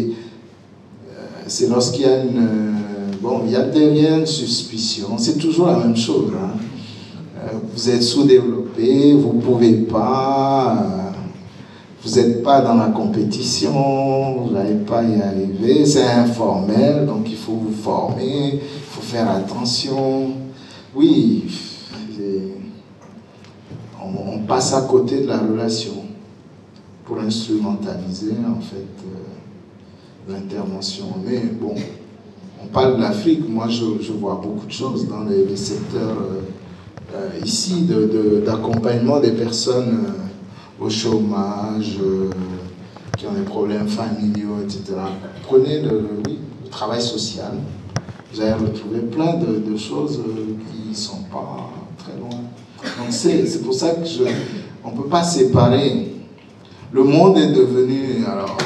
c'est lorsqu'il y a il y a derrière une suspicion. C'est toujours la même chose. Hein. Vous êtes sous-développé, vous ne pouvez pas... Vous n'êtes pas dans la compétition, vous n'allez pas y arriver, c'est informel, donc il faut vous former, il faut faire attention. Oui, on passe à côté de la relation. pour instrumentaliser en fait l'intervention. Mais bon, on parle de l'Afrique, moi je vois beaucoup de choses dans les secteurs ici d'accompagnement des personnes au chômage, qui ont des problèmes familiaux, etc. Prenez le travail social, vous allez retrouver plein de choses qui ne sont pas très loin. Donc c'est pour ça que on ne peut pas séparer. Le monde est devenu, alors,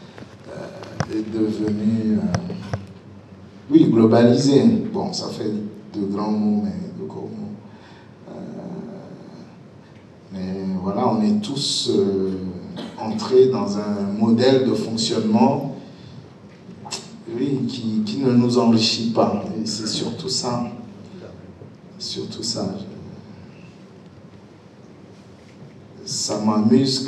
oui, globalisé. Bon, ça fait de grands mots, mais de gros mots. Mais voilà, on est tous entrés dans un modèle de fonctionnement, oui, qui ne nous enrichit pas. Et c'est surtout ça. Surtout ça. Ça m'amuse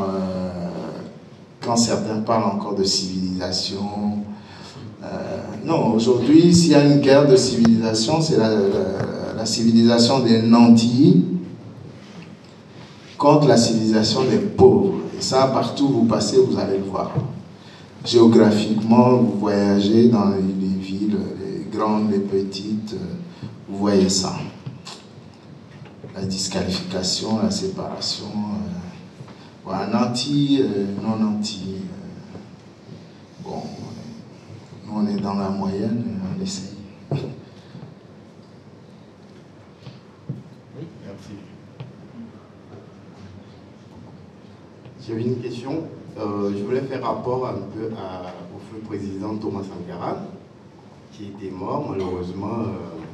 quand certains parlent encore de civilisation. Non, aujourd'hui, s'il y a une guerre de civilisation, c'est la civilisation des nantis contre la civilisation des pauvres. Et ça, partout où vous passez, vous allez le voir. Géographiquement, vous voyagez dans les villes, les grandes, les petites, vous voyez ça. La disqualification, la séparation, voilà, nanti, non nanti. Bon, nous on est dans la moyenne, on essaye. Oui, merci. J'avais une question. Je voulais faire rapport un peu au feu président Thomas Sankara, qui était mort malheureusement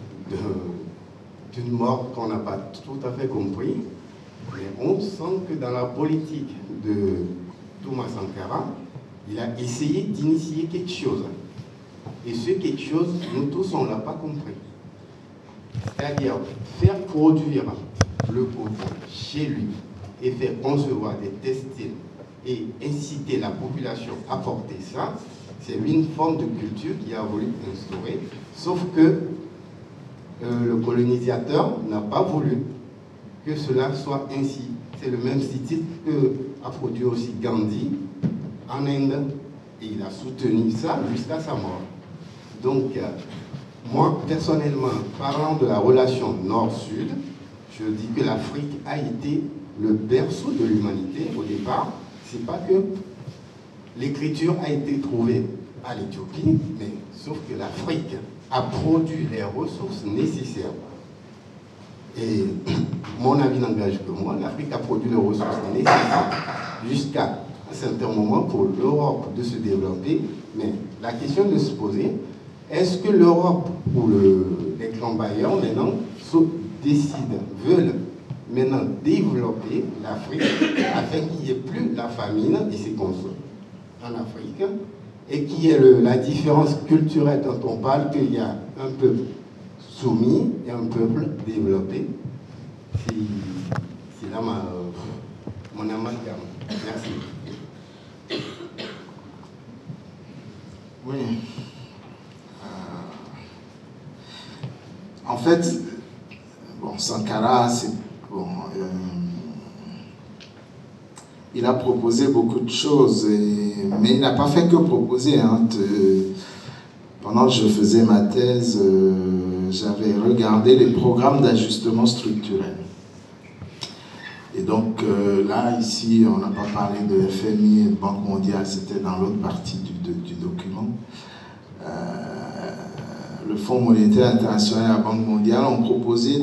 d'une mort qu'on n'a pas tout à fait compris. Mais on sent que dans la politique de Thomas Sankara, il a essayé d'initier quelque chose. Et ce quelque chose, nous tous, on ne l'a pas compris. C'est-à-dire faire produire le coton chez lui et faire concevoir des textiles et inciter la population à porter ça, c'est une forme de culture qu'il a voulu instaurer, sauf que le colonisateur n'a pas voulu que cela soit ainsi. C'est le même style que a produit aussi Gandhi en Inde, et il a soutenu ça jusqu'à sa mort. Donc, moi, personnellement, parlant de la relation nord-sud, je dis que l'Afrique a été le berceau de l'humanité au départ. C'est pas que l'écriture a été trouvée à l'Éthiopie, mais sauf que l'Afrique a produit les ressources nécessaires. Et mon avis n'engage que moi, l'Afrique a produit les ressources nécessaires jusqu'à un certain moment pour l'Europe de se développer. Mais la question de se poser, est-ce que l'Europe ou les clans bailleurs maintenant décident, veulent maintenant développer l'Afrique afin qu'il n'y ait plus la famine et ses consoles en Afrique, et qu'il y ait la différence culturelle dont on parle, qu'il y a un peuple soumis et un peuple développé. C'est là mon amalgame. Merci. Oui. En fait, bon, Sankara, c'est bon, il a proposé beaucoup de choses, mais il n'a pas fait que proposer. Pendant que je faisais ma thèse, j'avais regardé les programmes d'ajustement structurel. Et donc là, ici, on n'a pas parlé de FMI et de Banque mondiale, c'était dans l'autre partie du document. Le Fonds monétaire international et la Banque mondiale ont proposé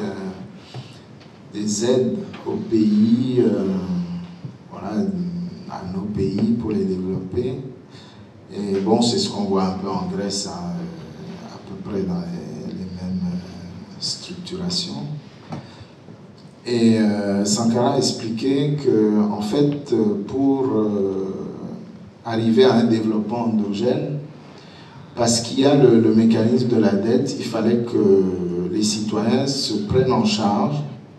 des aides aux pays, voilà, à nos pays pour les développer. Et bon, c'est ce qu'on voit un peu en Grèce, à peu près dans les mêmes structurations. Et Sankara expliquait que, en fait, pour arriver à un développement endogène, parce qu'il y a le mécanisme de la dette, il fallait que les citoyens se prennent en charge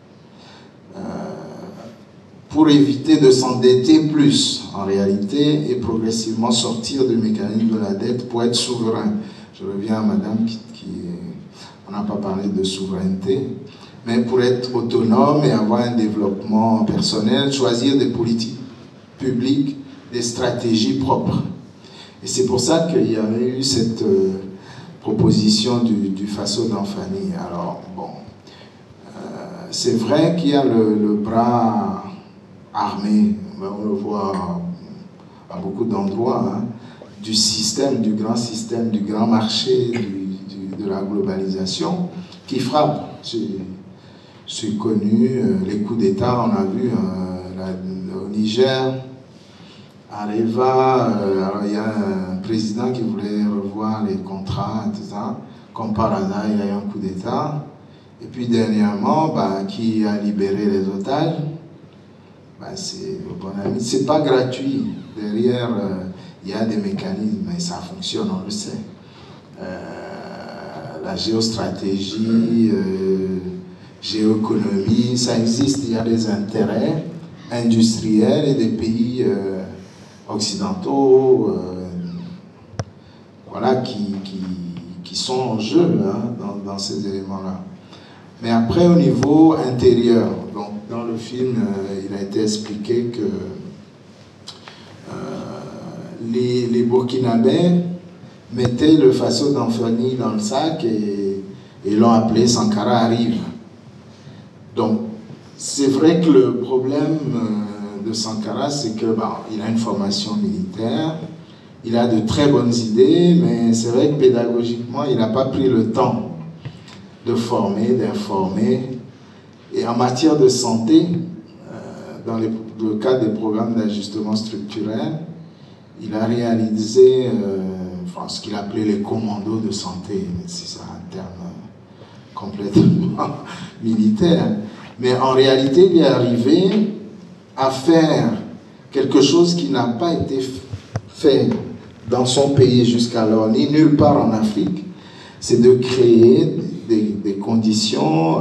pour éviter de s'endetter plus, en réalité, et progressivement sortir du mécanisme de la dette pour être souverain. Je reviens à madame on n'a pas parlé de souveraineté, mais pour être autonome et avoir un développement personnel, choisir des politiques publiques des stratégies propres. Et c'est pour ça qu'il y avait eu cette proposition du Faso Damphani. Alors, bon, c'est vrai qu'il y a le bras armé, on le voit à beaucoup d'endroits, hein, du système, du grand système, du grand marché, de la globalisation, qui frappe. J'ai connu les coups d'État, on a vu au Niger, Areva, alors il y a un président qui voulait revoir les contrats, tout ça. Comme par hasard, il y a eu un coup d'État. Et puis dernièrement, qui a libéré les otages, c'est le bon ami. C'est pas gratuit. Derrière, il y a des mécanismes, et ça fonctionne, on le sait. La géostratégie, géoéconomie, ça existe. Il y a des intérêts industriels et des pays occidentaux voilà, qui sont en jeu dans ces éléments-là. Mais après, au niveau intérieur, donc, dans le film, il a été expliqué que les Burkinabés mettaient le Faso Damphani dans le sac et l'ont appelé Sankara arrive. Donc, c'est vrai que le problème de Sankara, c'est que il a une formation militaire, il a de très bonnes idées, mais c'est vrai que pédagogiquement, il n'a pas pris le temps de former, d'informer. Et en matière de santé, dans le cadre des programmes d'ajustement structurel, il a réalisé ce qu'il appelait les commandos de santé, mais c'est un terme complètement militaire. Mais en réalité, il est arrivé à faire quelque chose qui n'a pas été fait dans son pays jusqu'alors, ni nulle part en Afrique, c'est de créer des conditions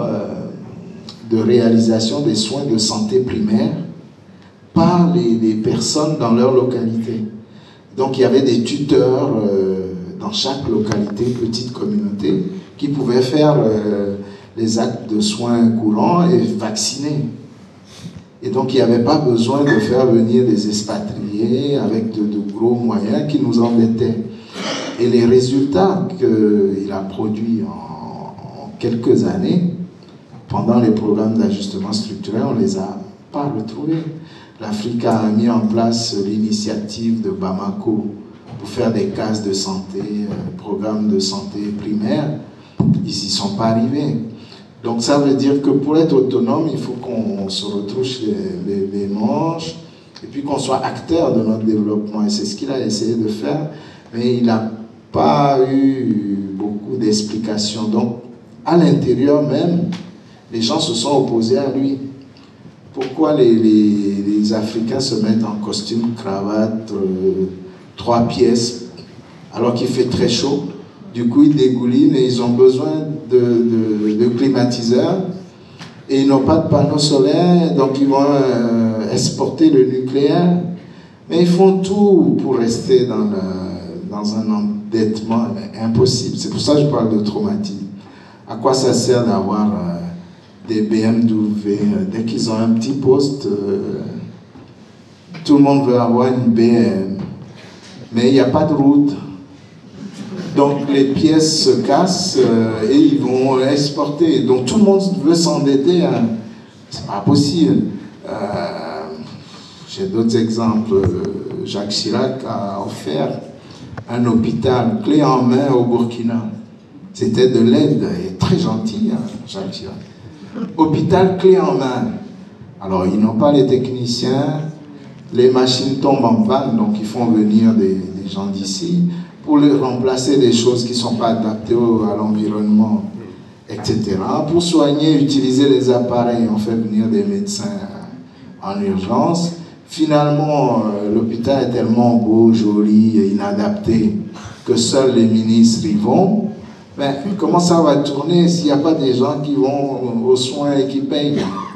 de réalisation des soins de santé primaire par les personnes dans leur localité. Donc il y avait des tuteurs dans chaque localité, petite communauté, qui pouvaient faire les actes de soins courants et vacciner. Et donc il n'y avait pas besoin de faire venir des expatriés avec de gros moyens qui nous embêtaient. Et les résultats qu'il a produits en quelques années, pendant les programmes d'ajustement structurel, on ne les a pas retrouvés. L'Afrique a mis en place l'initiative de Bamako pour faire des cases de santé, programmes de santé primaire. Ils n'y sont pas arrivés. Donc ça veut dire que pour être autonome, il faut qu'on se retrousse les manches et puis qu'on soit acteur de notre développement. Et c'est ce qu'il a essayé de faire, mais il n'a pas eu beaucoup d'explications. Donc à l'intérieur même, les gens se sont opposés à lui. Pourquoi les Africains se mettent en costume, cravate, 3 pièces, alors qu'il fait très chaud? Du coup, ils dégoulinent et ils ont besoin de climatiseurs. Et ils n'ont pas de panneaux solaires, donc ils vont exporter le nucléaire. Mais ils font tout pour rester dans un endettement impossible. C'est pour ça que je parle de traumatisme. À quoi ça sert d'avoir des BMW? Dès qu'ils ont un petit poste, tout le monde veut avoir une BM. Mais il n'y a pas de route. Donc les pièces se cassent et ils vont exporter. Donc tout le monde veut s'endetter. Hein. C'est pas possible. J'ai d'autres exemples. Jacques Chirac a offert un hôpital clé en main au Burkina. C'était de l'aide, et très gentil, hein, Jacques Chirac. Hôpital clé en main. Alors ils n'ont pas les techniciens, les machines tombent en panne, donc ils font venir des gens d'ici pour les remplacer des choses qui ne sont pas adaptées à l'environnement, etc. Pour soigner, utiliser les appareils, on fait venir des médecins en urgence. Finalement, l'hôpital est tellement beau, joli et inadapté que seuls les ministres y vont. Mais comment ça va tourner s'il n'y a pas des gens qui vont aux soins et qui payent?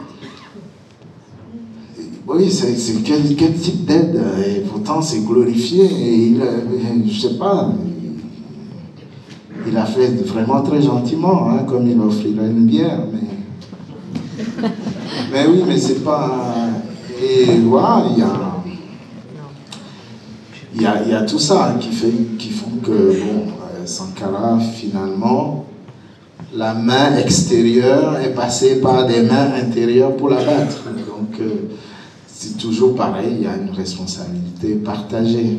Oui, c'est quel type d'aide? Et pourtant, c'est glorifié. Et je ne sais pas, il a fait vraiment très gentiment, hein, comme il offrirait une bière. Mais oui, mais c'est pas... Et voilà, il y a tout ça hein, qui font que, bon, Sankara, finalement, la main extérieure est passée par des mains intérieures pour la battre. Donc, c'est toujours pareil, il y a une responsabilité partagée.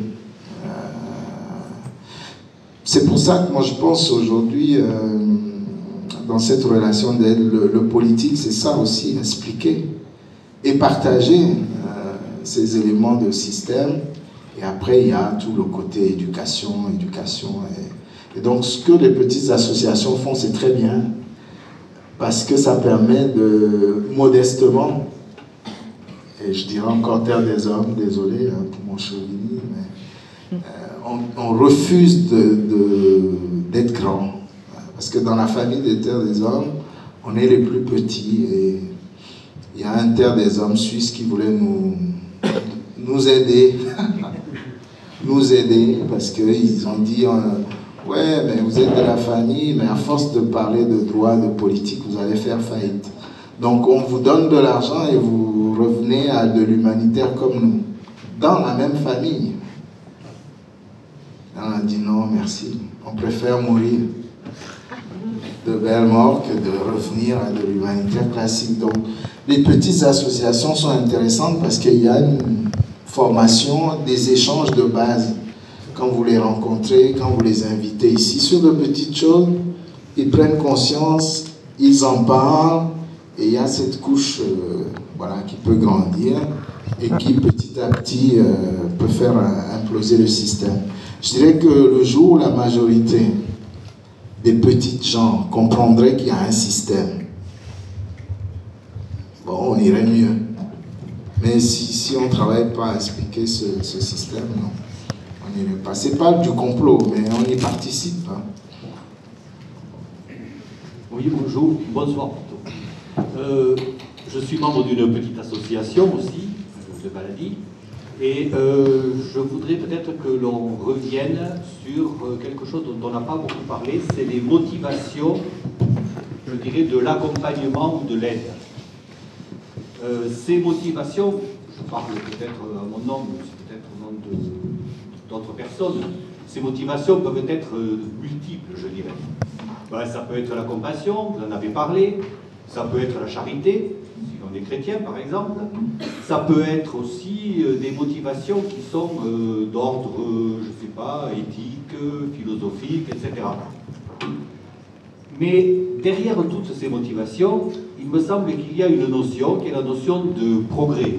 C'est pour ça que moi je pense aujourd'hui, dans cette relation d'aide, le politique, c'est ça aussi, expliquer et partager ces éléments de système. Et après, il y a tout le côté éducation. Et donc, ce que les petites associations font, c'est très bien, parce que ça permet de, modestement, et je dirais encore terre des hommes, désolé hein, pour mon chauvinisme, mais on refuse d'être grand. Parce que dans la famille des terres des hommes, on est les plus petits, et il y a un terre des hommes suisse qui voulait nous aider. Nous aider, parce qu'ils ont dit ouais, mais vous êtes de la famille, mais à force de parler de droit, de politique, vous allez faire faillite. Donc on vous donne de l'argent et vous revenez à de l'humanitaire comme nous, dans la même famille. On a dit non, merci, on préfère mourir de belle mort que de revenir à de l'humanitaire classique. Donc les petites associations sont intéressantes parce qu'il y a une formation, des échanges de base. Quand vous les rencontrez, quand vous les invitez ici sur de petites choses, ils prennent conscience, ils en parlent, et il y a cette couche voilà, qui peut grandir et qui petit à petit peut faire imploser le système. Je dirais que le jour où la majorité des petites gens comprendraient qu'il y a un système, bon, on irait mieux. Mais si on ne travaille pas à expliquer ce système, non, on n'irait pas. Ce n'est pas du complot, mais on y participe. Hein. Oui, bonjour, bonsoir plutôt. Je suis membre d'une petite association aussi, de maladie, et je voudrais peut-être que l'on revienne sur quelque chose dont on n'a pas beaucoup parlé, c'est les motivations, je dirais, de l'accompagnement ou de l'aide. Ces motivations, je parle peut-être à mon nom, mais peut-être au nom d'autres personnes, ces motivations peuvent être multiples, je dirais. Ben, ça peut être la compassion, vous en avez parlé, ça peut être la charité, si on est chrétien par exemple, ça peut être aussi des motivations qui sont d'ordre, je ne sais pas, éthique, philosophique, etc. Mais derrière toutes ces motivations, il me semble qu'il y a une notion qui est la notion de progrès.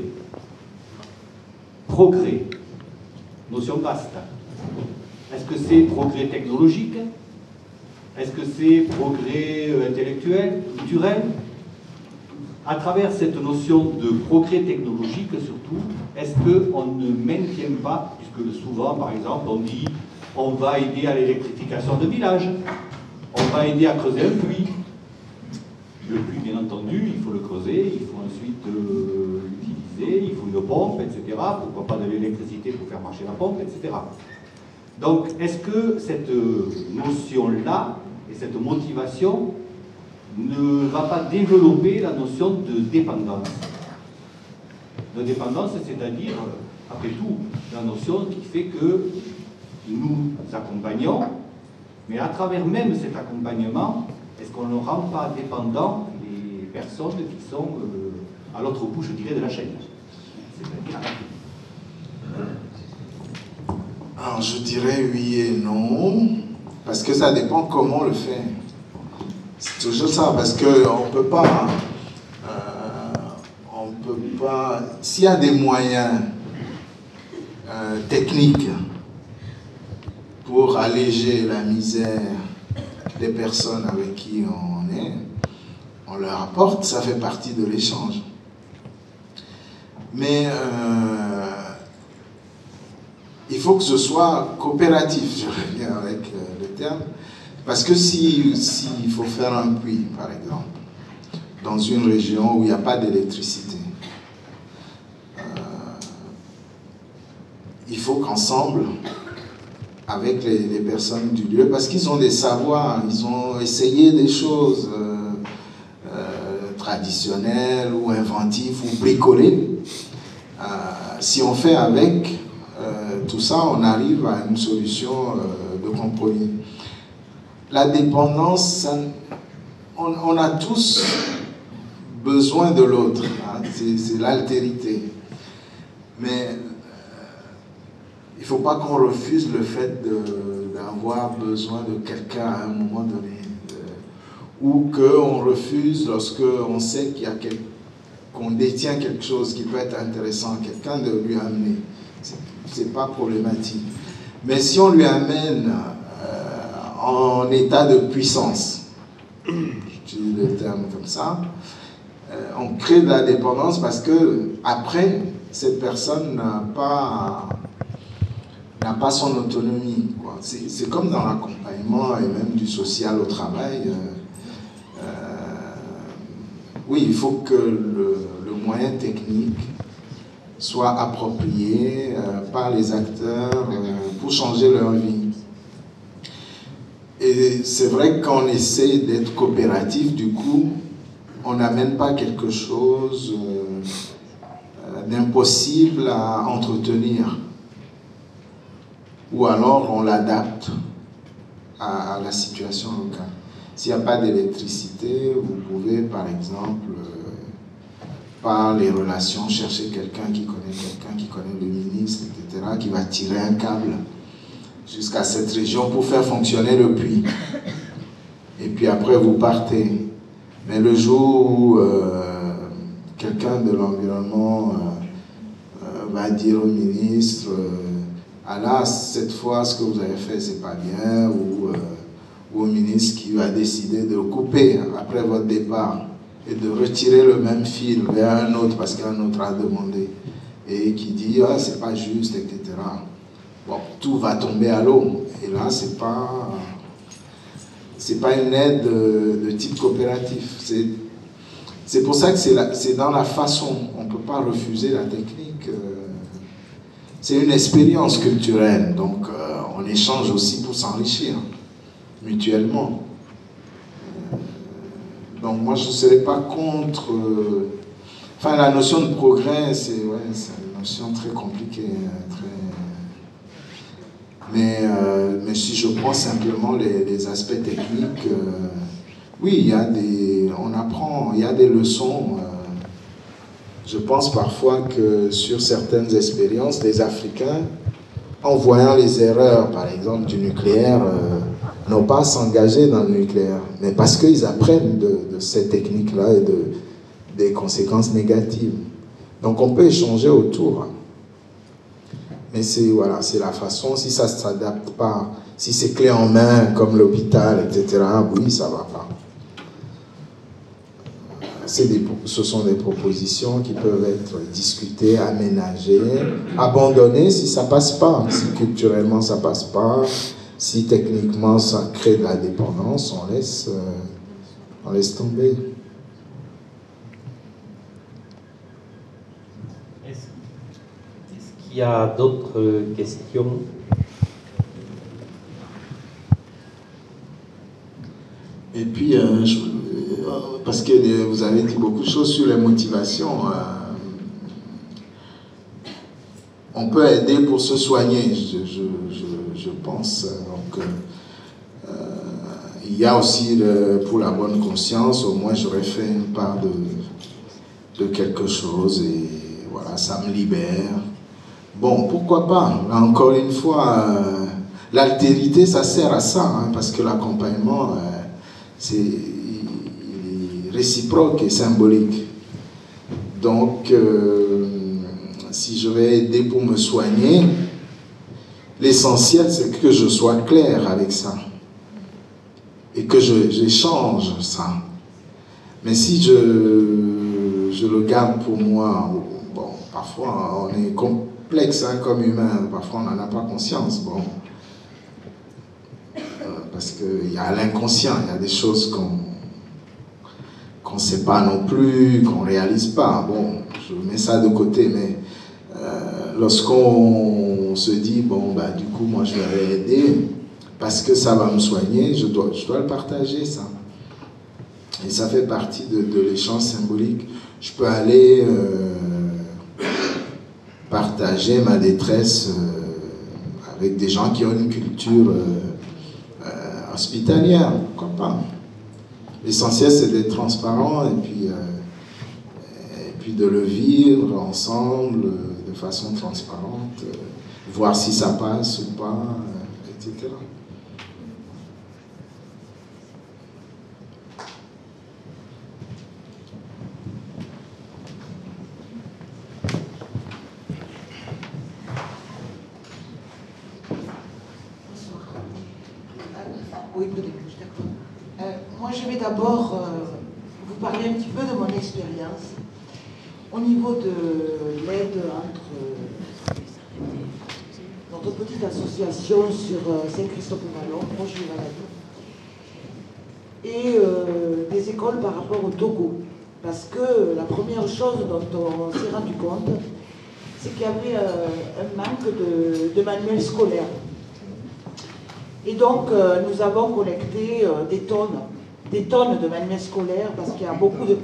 Progrès. Notion vaste. Est-ce que c'est progrès technologique? Est-ce que c'est progrès intellectuel, culturel? À travers cette notion de progrès technologique, surtout, est-ce qu'on ne maintient pas, puisque souvent, par exemple, on dit on va aider à l'électrification de villages, on va aider à creuser un puits. Le puits, bien entendu, il faut le creuser, il faut ensuite l'utiliser, il faut une pompe, etc. Pourquoi pas de l'électricité pour faire marcher la pompe, etc. Donc, est-ce que cette notion-là et cette motivation ne va pas développer la notion de dépendance? De dépendance, c'est-à-dire, après tout, la notion qui fait que nous accompagnons, mais à travers même cet accompagnement, est-ce qu'on ne rend pas dépendant les personnes qui sont à l'autre bout, je dirais, de la chaîne? C'est-à-dire Alors, je dirais oui et non, parce que ça dépend comment on le fait. C'est toujours ça, parce qu'on ne peut pas... S'il y a des moyens techniques pour alléger la misère des personnes avec qui on est, on leur apporte, ça fait partie de l'échange. Mais il faut que ce soit coopératif, je reviens avec le terme, parce que s'il faut faire un puits, par exemple, dans une région où il n'y a pas d'électricité, il faut qu'ensemble, avec les personnes du lieu, parce qu'ils ont des savoirs, ils ont essayé des choses traditionnelles ou inventives ou bricolées. Si on fait avec, tout tout ça, on arrive à une solution de compromis. La dépendance, on a tous besoin de l'autre, hein, c'est l'altérité. Mais il ne faut pas qu'on refuse le fait d'avoir besoin de quelqu'un à un moment donné. Ou qu'on refuse lorsqu'on sait qu'on détient quelque chose qui peut être intéressant à quelqu'un, de lui amener. Ce n'est pas problématique. Mais si on lui amène en état de puissance, j'utilise le terme comme ça, on crée de la dépendance parce que après, cette personne n'a pas son autonomie. C'est comme dans l'accompagnement et même du social au travail. Oui, il faut que le moyen technique soit approprié par les acteurs pour changer leur vie. Et c'est vrai que quand on essaie d'être coopératif, du coup, on n'amène pas quelque chose d'impossible à entretenir. Ou alors on l'adapte à la situation locale. S'il n'y a pas d'électricité, vous pouvez par exemple, par les relations, chercher quelqu'un qui connaît le ministre, etc., qui va tirer un câble jusqu'à cette région pour faire fonctionner le puits. Et puis après vous partez. Mais le jour où quelqu'un de l'environnement va dire au ministre ah là, cette fois, ce que vous avez fait, c'est pas bien, ou au ministre qui va décider de couper après votre départ et de retirer le même fil vers un autre parce qu'un autre a demandé et qui dit ah, c'est pas juste, etc. Bon, tout va tomber à l'eau. Et là, c'est pas une aide de type coopératif. C'est pour ça que c'est dans la façon. On ne peut pas refuser la technique. C'est une expérience culturelle, donc on échange aussi pour s'enrichir mutuellement. Donc moi je ne serais pas contre... Enfin la notion de progrès, c'est une notion très compliquée. Mais si je prends simplement les aspects techniques, oui, on apprend, il y a des leçons. Je pense parfois que sur certaines expériences, les Africains, en voyant les erreurs, par exemple, du nucléaire, n'ont pas à s'engager dans le nucléaire, mais parce qu'ils apprennent de ces techniques-là et des conséquences négatives. Donc on peut échanger autour. Mais c'est la façon, si ça ne s'adapte pas, si c'est clé en main, comme l'hôpital, etc., oui, ça ne va pas. Ce sont des propositions qui peuvent être discutées, aménagées, abandonnées si ça ne passe pas, si culturellement ça ne passe pas, si techniquement ça crée de la dépendance, on laisse tomber. Est-ce qu'il y a d'autres questions? Et puis, parce que vous avez dit beaucoup de choses sur les motivations. On peut aider pour se soigner, je pense. Donc, il y a aussi, pour la bonne conscience, au moins j'aurais fait une part de quelque chose et voilà, ça me libère. Bon, pourquoi pas? Là, encore une fois, l'altérité, ça sert à ça, hein, parce que l'accompagnement, c'est réciproque et symbolique. Donc, si je vais aider pour me soigner, l'essentiel, c'est que je sois clair avec ça et que j'échange ça. Mais si je le garde pour moi, bon, parfois on est complexe hein, comme humain, parfois on n'en a pas conscience. Bon. Parce qu'il y a l'inconscient, il y a des choses qu'on ne sait pas non plus, qu'on ne réalise pas. Bon, je mets ça de côté, mais lorsqu'on se dit, bon, bah, du coup, moi, je vais aider, parce que ça va me soigner, je dois le partager, ça. Et ça fait partie de l'échange symbolique. Je peux aller partager ma détresse avec des gens qui ont une culture hospitalière, pourquoi pas. L'essentiel, c'est d'être transparent et puis de le vivre ensemble de façon transparente, voir si ça passe ou pas, etc. Oui, d'accord. Moi, je vais d'abord vous parler un petit peu de mon expérience au niveau de l'aide entre notre petite association sur Saint-Christophe-Vallon, proche du Valadon, et des écoles par rapport au Togo. Parce que la première chose dont on s'est rendu compte, c'est qu'il y avait un manque de manuels scolaires. Et donc, nous avons collecté des tonnes de manuels scolaires, parce qu'il y a beaucoup de...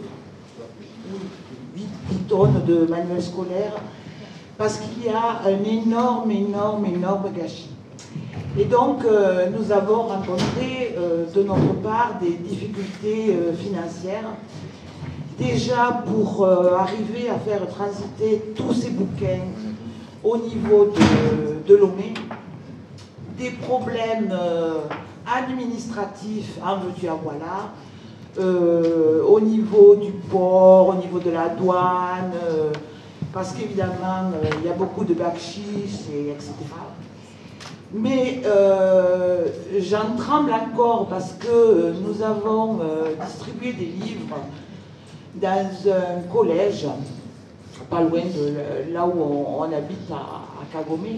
8 tonnes de manuels scolaires, parce qu'il y a un énorme gâchis. Et donc, nous avons rencontré de notre part des difficultés financières, déjà pour arriver à faire transiter tous ces bouquins au niveau de Lomé, des problèmes administratifs, en veux-tu en voilà, au niveau du port, au niveau de la douane, parce qu'évidemment, il y a beaucoup de bakchis, etc. Mais j'en tremble encore parce que nous avons distribué des livres dans un collège, pas loin de là où on habite à Kagomé.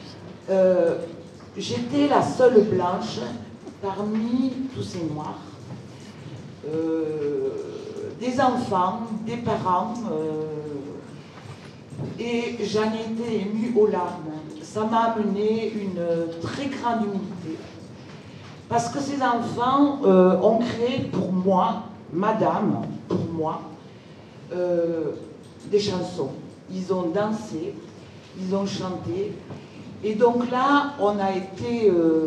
J'étais la seule blanche parmi tous ces noirs. Des enfants, des parents, et j'en ai été émue aux larmes. Ça m'a amené une très grande humilité. Parce que ces enfants ont créé pour moi, madame, pour moi, des chansons. Ils ont dansé, ils ont chanté. Et donc là, on a été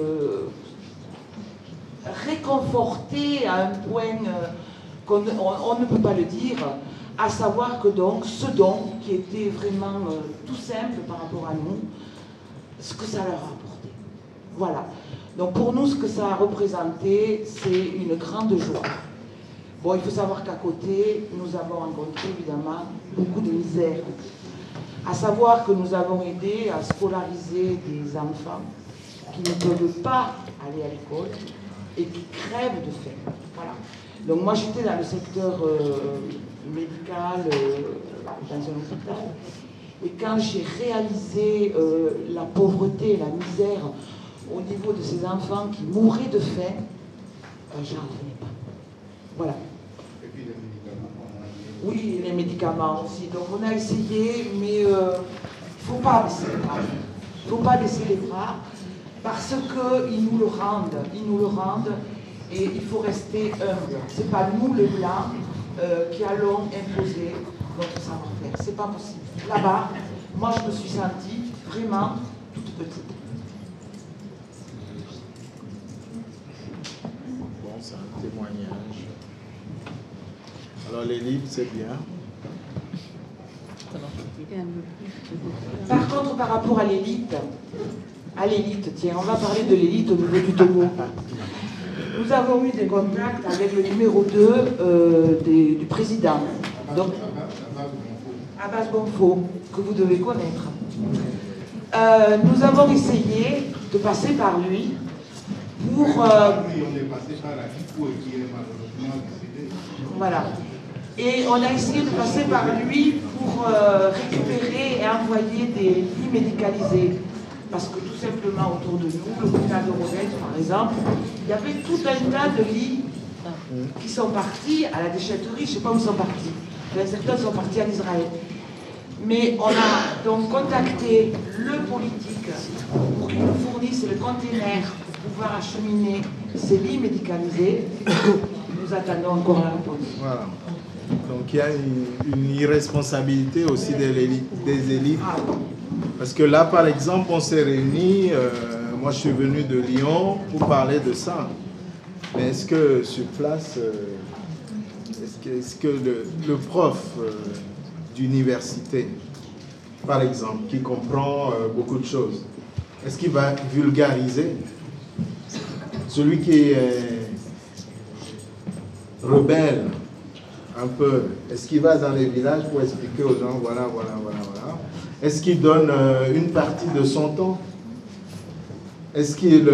réconforté à un point qu'on ne peut pas le dire, à savoir que donc ce don, qui était vraiment tout simple par rapport à nous, ce que ça leur a apporté. Voilà. Donc pour nous, ce que ça a représenté, c'est une grande joie. Bon, il faut savoir qu'à côté, nous avons rencontré évidemment beaucoup de misère. À savoir que nous avons aidé à scolariser des enfants qui ne peuvent pas aller à l'école et qui crèvent de faim. Voilà. Donc moi j'étais dans le secteur médical, dans un hôpital, et quand j'ai réalisé la pauvreté, la misère au niveau de ces enfants qui mouraient de faim, j'en revenais pas. Voilà. Et puis les médicaments. Oui, les médicaments aussi. Donc on a essayé, mais il ne faut pas baisser les bras. Il ne faut pas baisser les bras parce qu'ils nous le rendent. Ils nous le rendent et il faut rester humble. Ce n'est pas nous, les Blancs, qui allons imposer notre savoir-faire. Ce n'est pas possible. Là-bas, moi je me suis sentie vraiment toute petite. Bon, c'est un témoignage. Alors les livres, c'est bien. Par contre, par rapport à l'élite, tiens, on va parler de l'élite au niveau du Togo. Nous avons eu des contacts avec le numéro 2 du président, donc Abbas Bonfo, que vous devez connaître. Nous avons essayé de passer par lui pour... on est passé par la Kiko et qui est malheureusement décédé. Voilà. Et on a essayé de passer par lui pour récupérer et envoyer des lits médicalisés. Parce que tout simplement autour de nous, l'hôpital de Rodez par exemple, il y avait tout un tas de lits qui sont partis à la déchetterie, je ne sais pas où ils sont partis. Certains sont partis en Israël. Mais on a donc contacté le politique pour qu'il nous fournisse le container pour pouvoir acheminer ces lits médicalisés. Nous attendons encore la réponse. Voilà. Donc il y a une irresponsabilité aussi des élites Parce que là, par exemple, on s'est réunis, moi je suis venu de Lyon pour parler de ça. Mais est-ce que sur place, est-ce que le prof d'université, par exemple, qui comprend beaucoup de choses, est-ce qu'il va vulgariser? Celui qui est rebelle, un peu, est-ce qu'il va dans les villages pour expliquer aux gens, voilà. Est-ce qu'il donne une partie de son temps? Est-ce qu'il...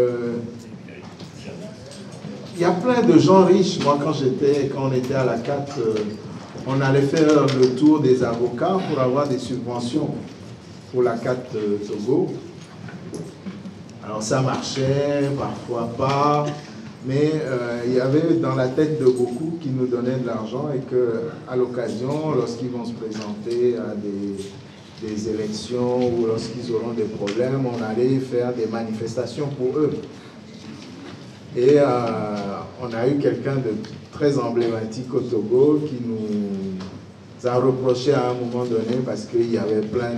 Il y a plein de gens riches. Moi, quand on était à la CAT, on allait faire le tour des avocats pour avoir des subventions pour la CAT Togo. Alors ça marchait, parfois pas, mais il y avait dans la tête de beaucoup qui nous donnaient de l'argent et qu'à l'occasion, lorsqu'ils vont se présenter à des élections ou lorsqu'ils auront des problèmes, on allait faire des manifestations pour eux. Et on a eu quelqu'un de très emblématique au Togo qui nous a reproché à un moment donné parce qu'il y avait plein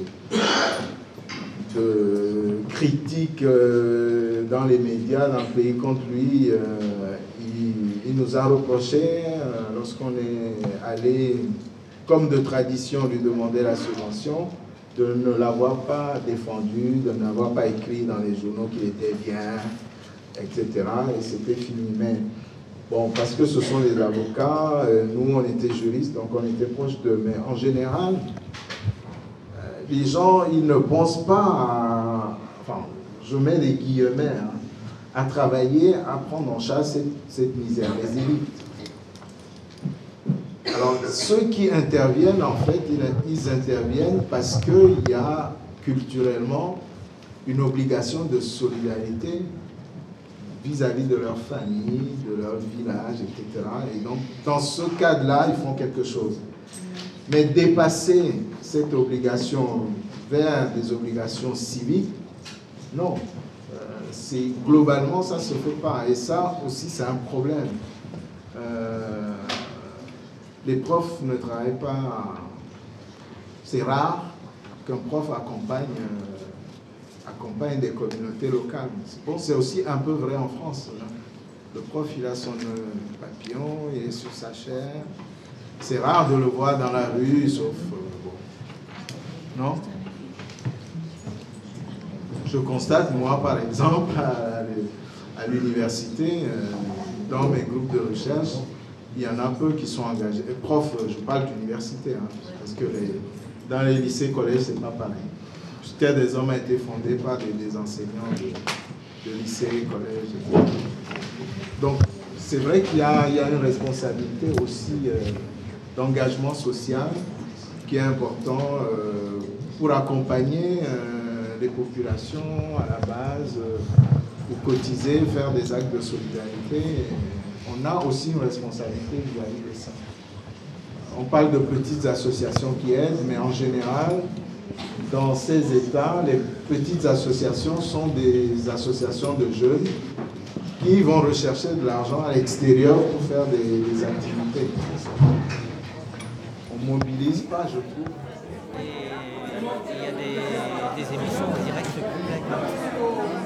de critiques dans les médias, dans le pays contre lui. Il nous a reproché, lorsqu'on est allé, comme de tradition, lui demander la subvention, de ne l'avoir pas défendu, de n'avoir pas écrit dans les journaux qu'il était bien, etc. Et c'était fini. Mais bon, parce que ce sont des avocats, nous on était juristes, donc on était proches d'eux. Mais en général, les gens, ils ne pensent pas à, enfin, je mets des guillemets, à travailler, à prendre en charge cette misère, les élites. Alors, ceux qui interviennent, en fait, ils interviennent parce qu'il y a culturellement une obligation de solidarité vis-à-vis de leur famille, de leur village, etc. Et donc, dans ce cadre-là, ils font quelque chose. Mais dépasser cette obligation vers des obligations civiques, non. Globalement, ça ne se fait pas. Et ça aussi, c'est un problème. Les profs ne travaillent pas... C'est rare qu'un prof accompagne des communautés locales. Bon, c'est aussi un peu vrai en France. Là. Le prof, il a son papillon, il est sur sa chaire. C'est rare de le voir dans la rue, sauf... non? Je constate, moi, par exemple, à l'université, dans mes groupes de recherche, il y en a peu qui sont engagés. Et profs, je parle d'université, parce que dans les lycées, collèges, c'est pas pareil. Terre des Hommes a été fondée par des enseignants de lycée, collège, etc. Donc, c'est vrai qu'il y a une responsabilité aussi d'engagement social qui est important pour accompagner les populations à la base, pour cotiser, faire des actes de solidarité. On a aussi une responsabilité vis-à-vis de ça. On parle de petites associations qui aident, mais en général, dans ces États, les petites associations sont des associations de jeunes qui vont rechercher de l'argent à l'extérieur pour faire des activités. On ne mobilise pas, je trouve. Et il y a des émissions en direct publiques.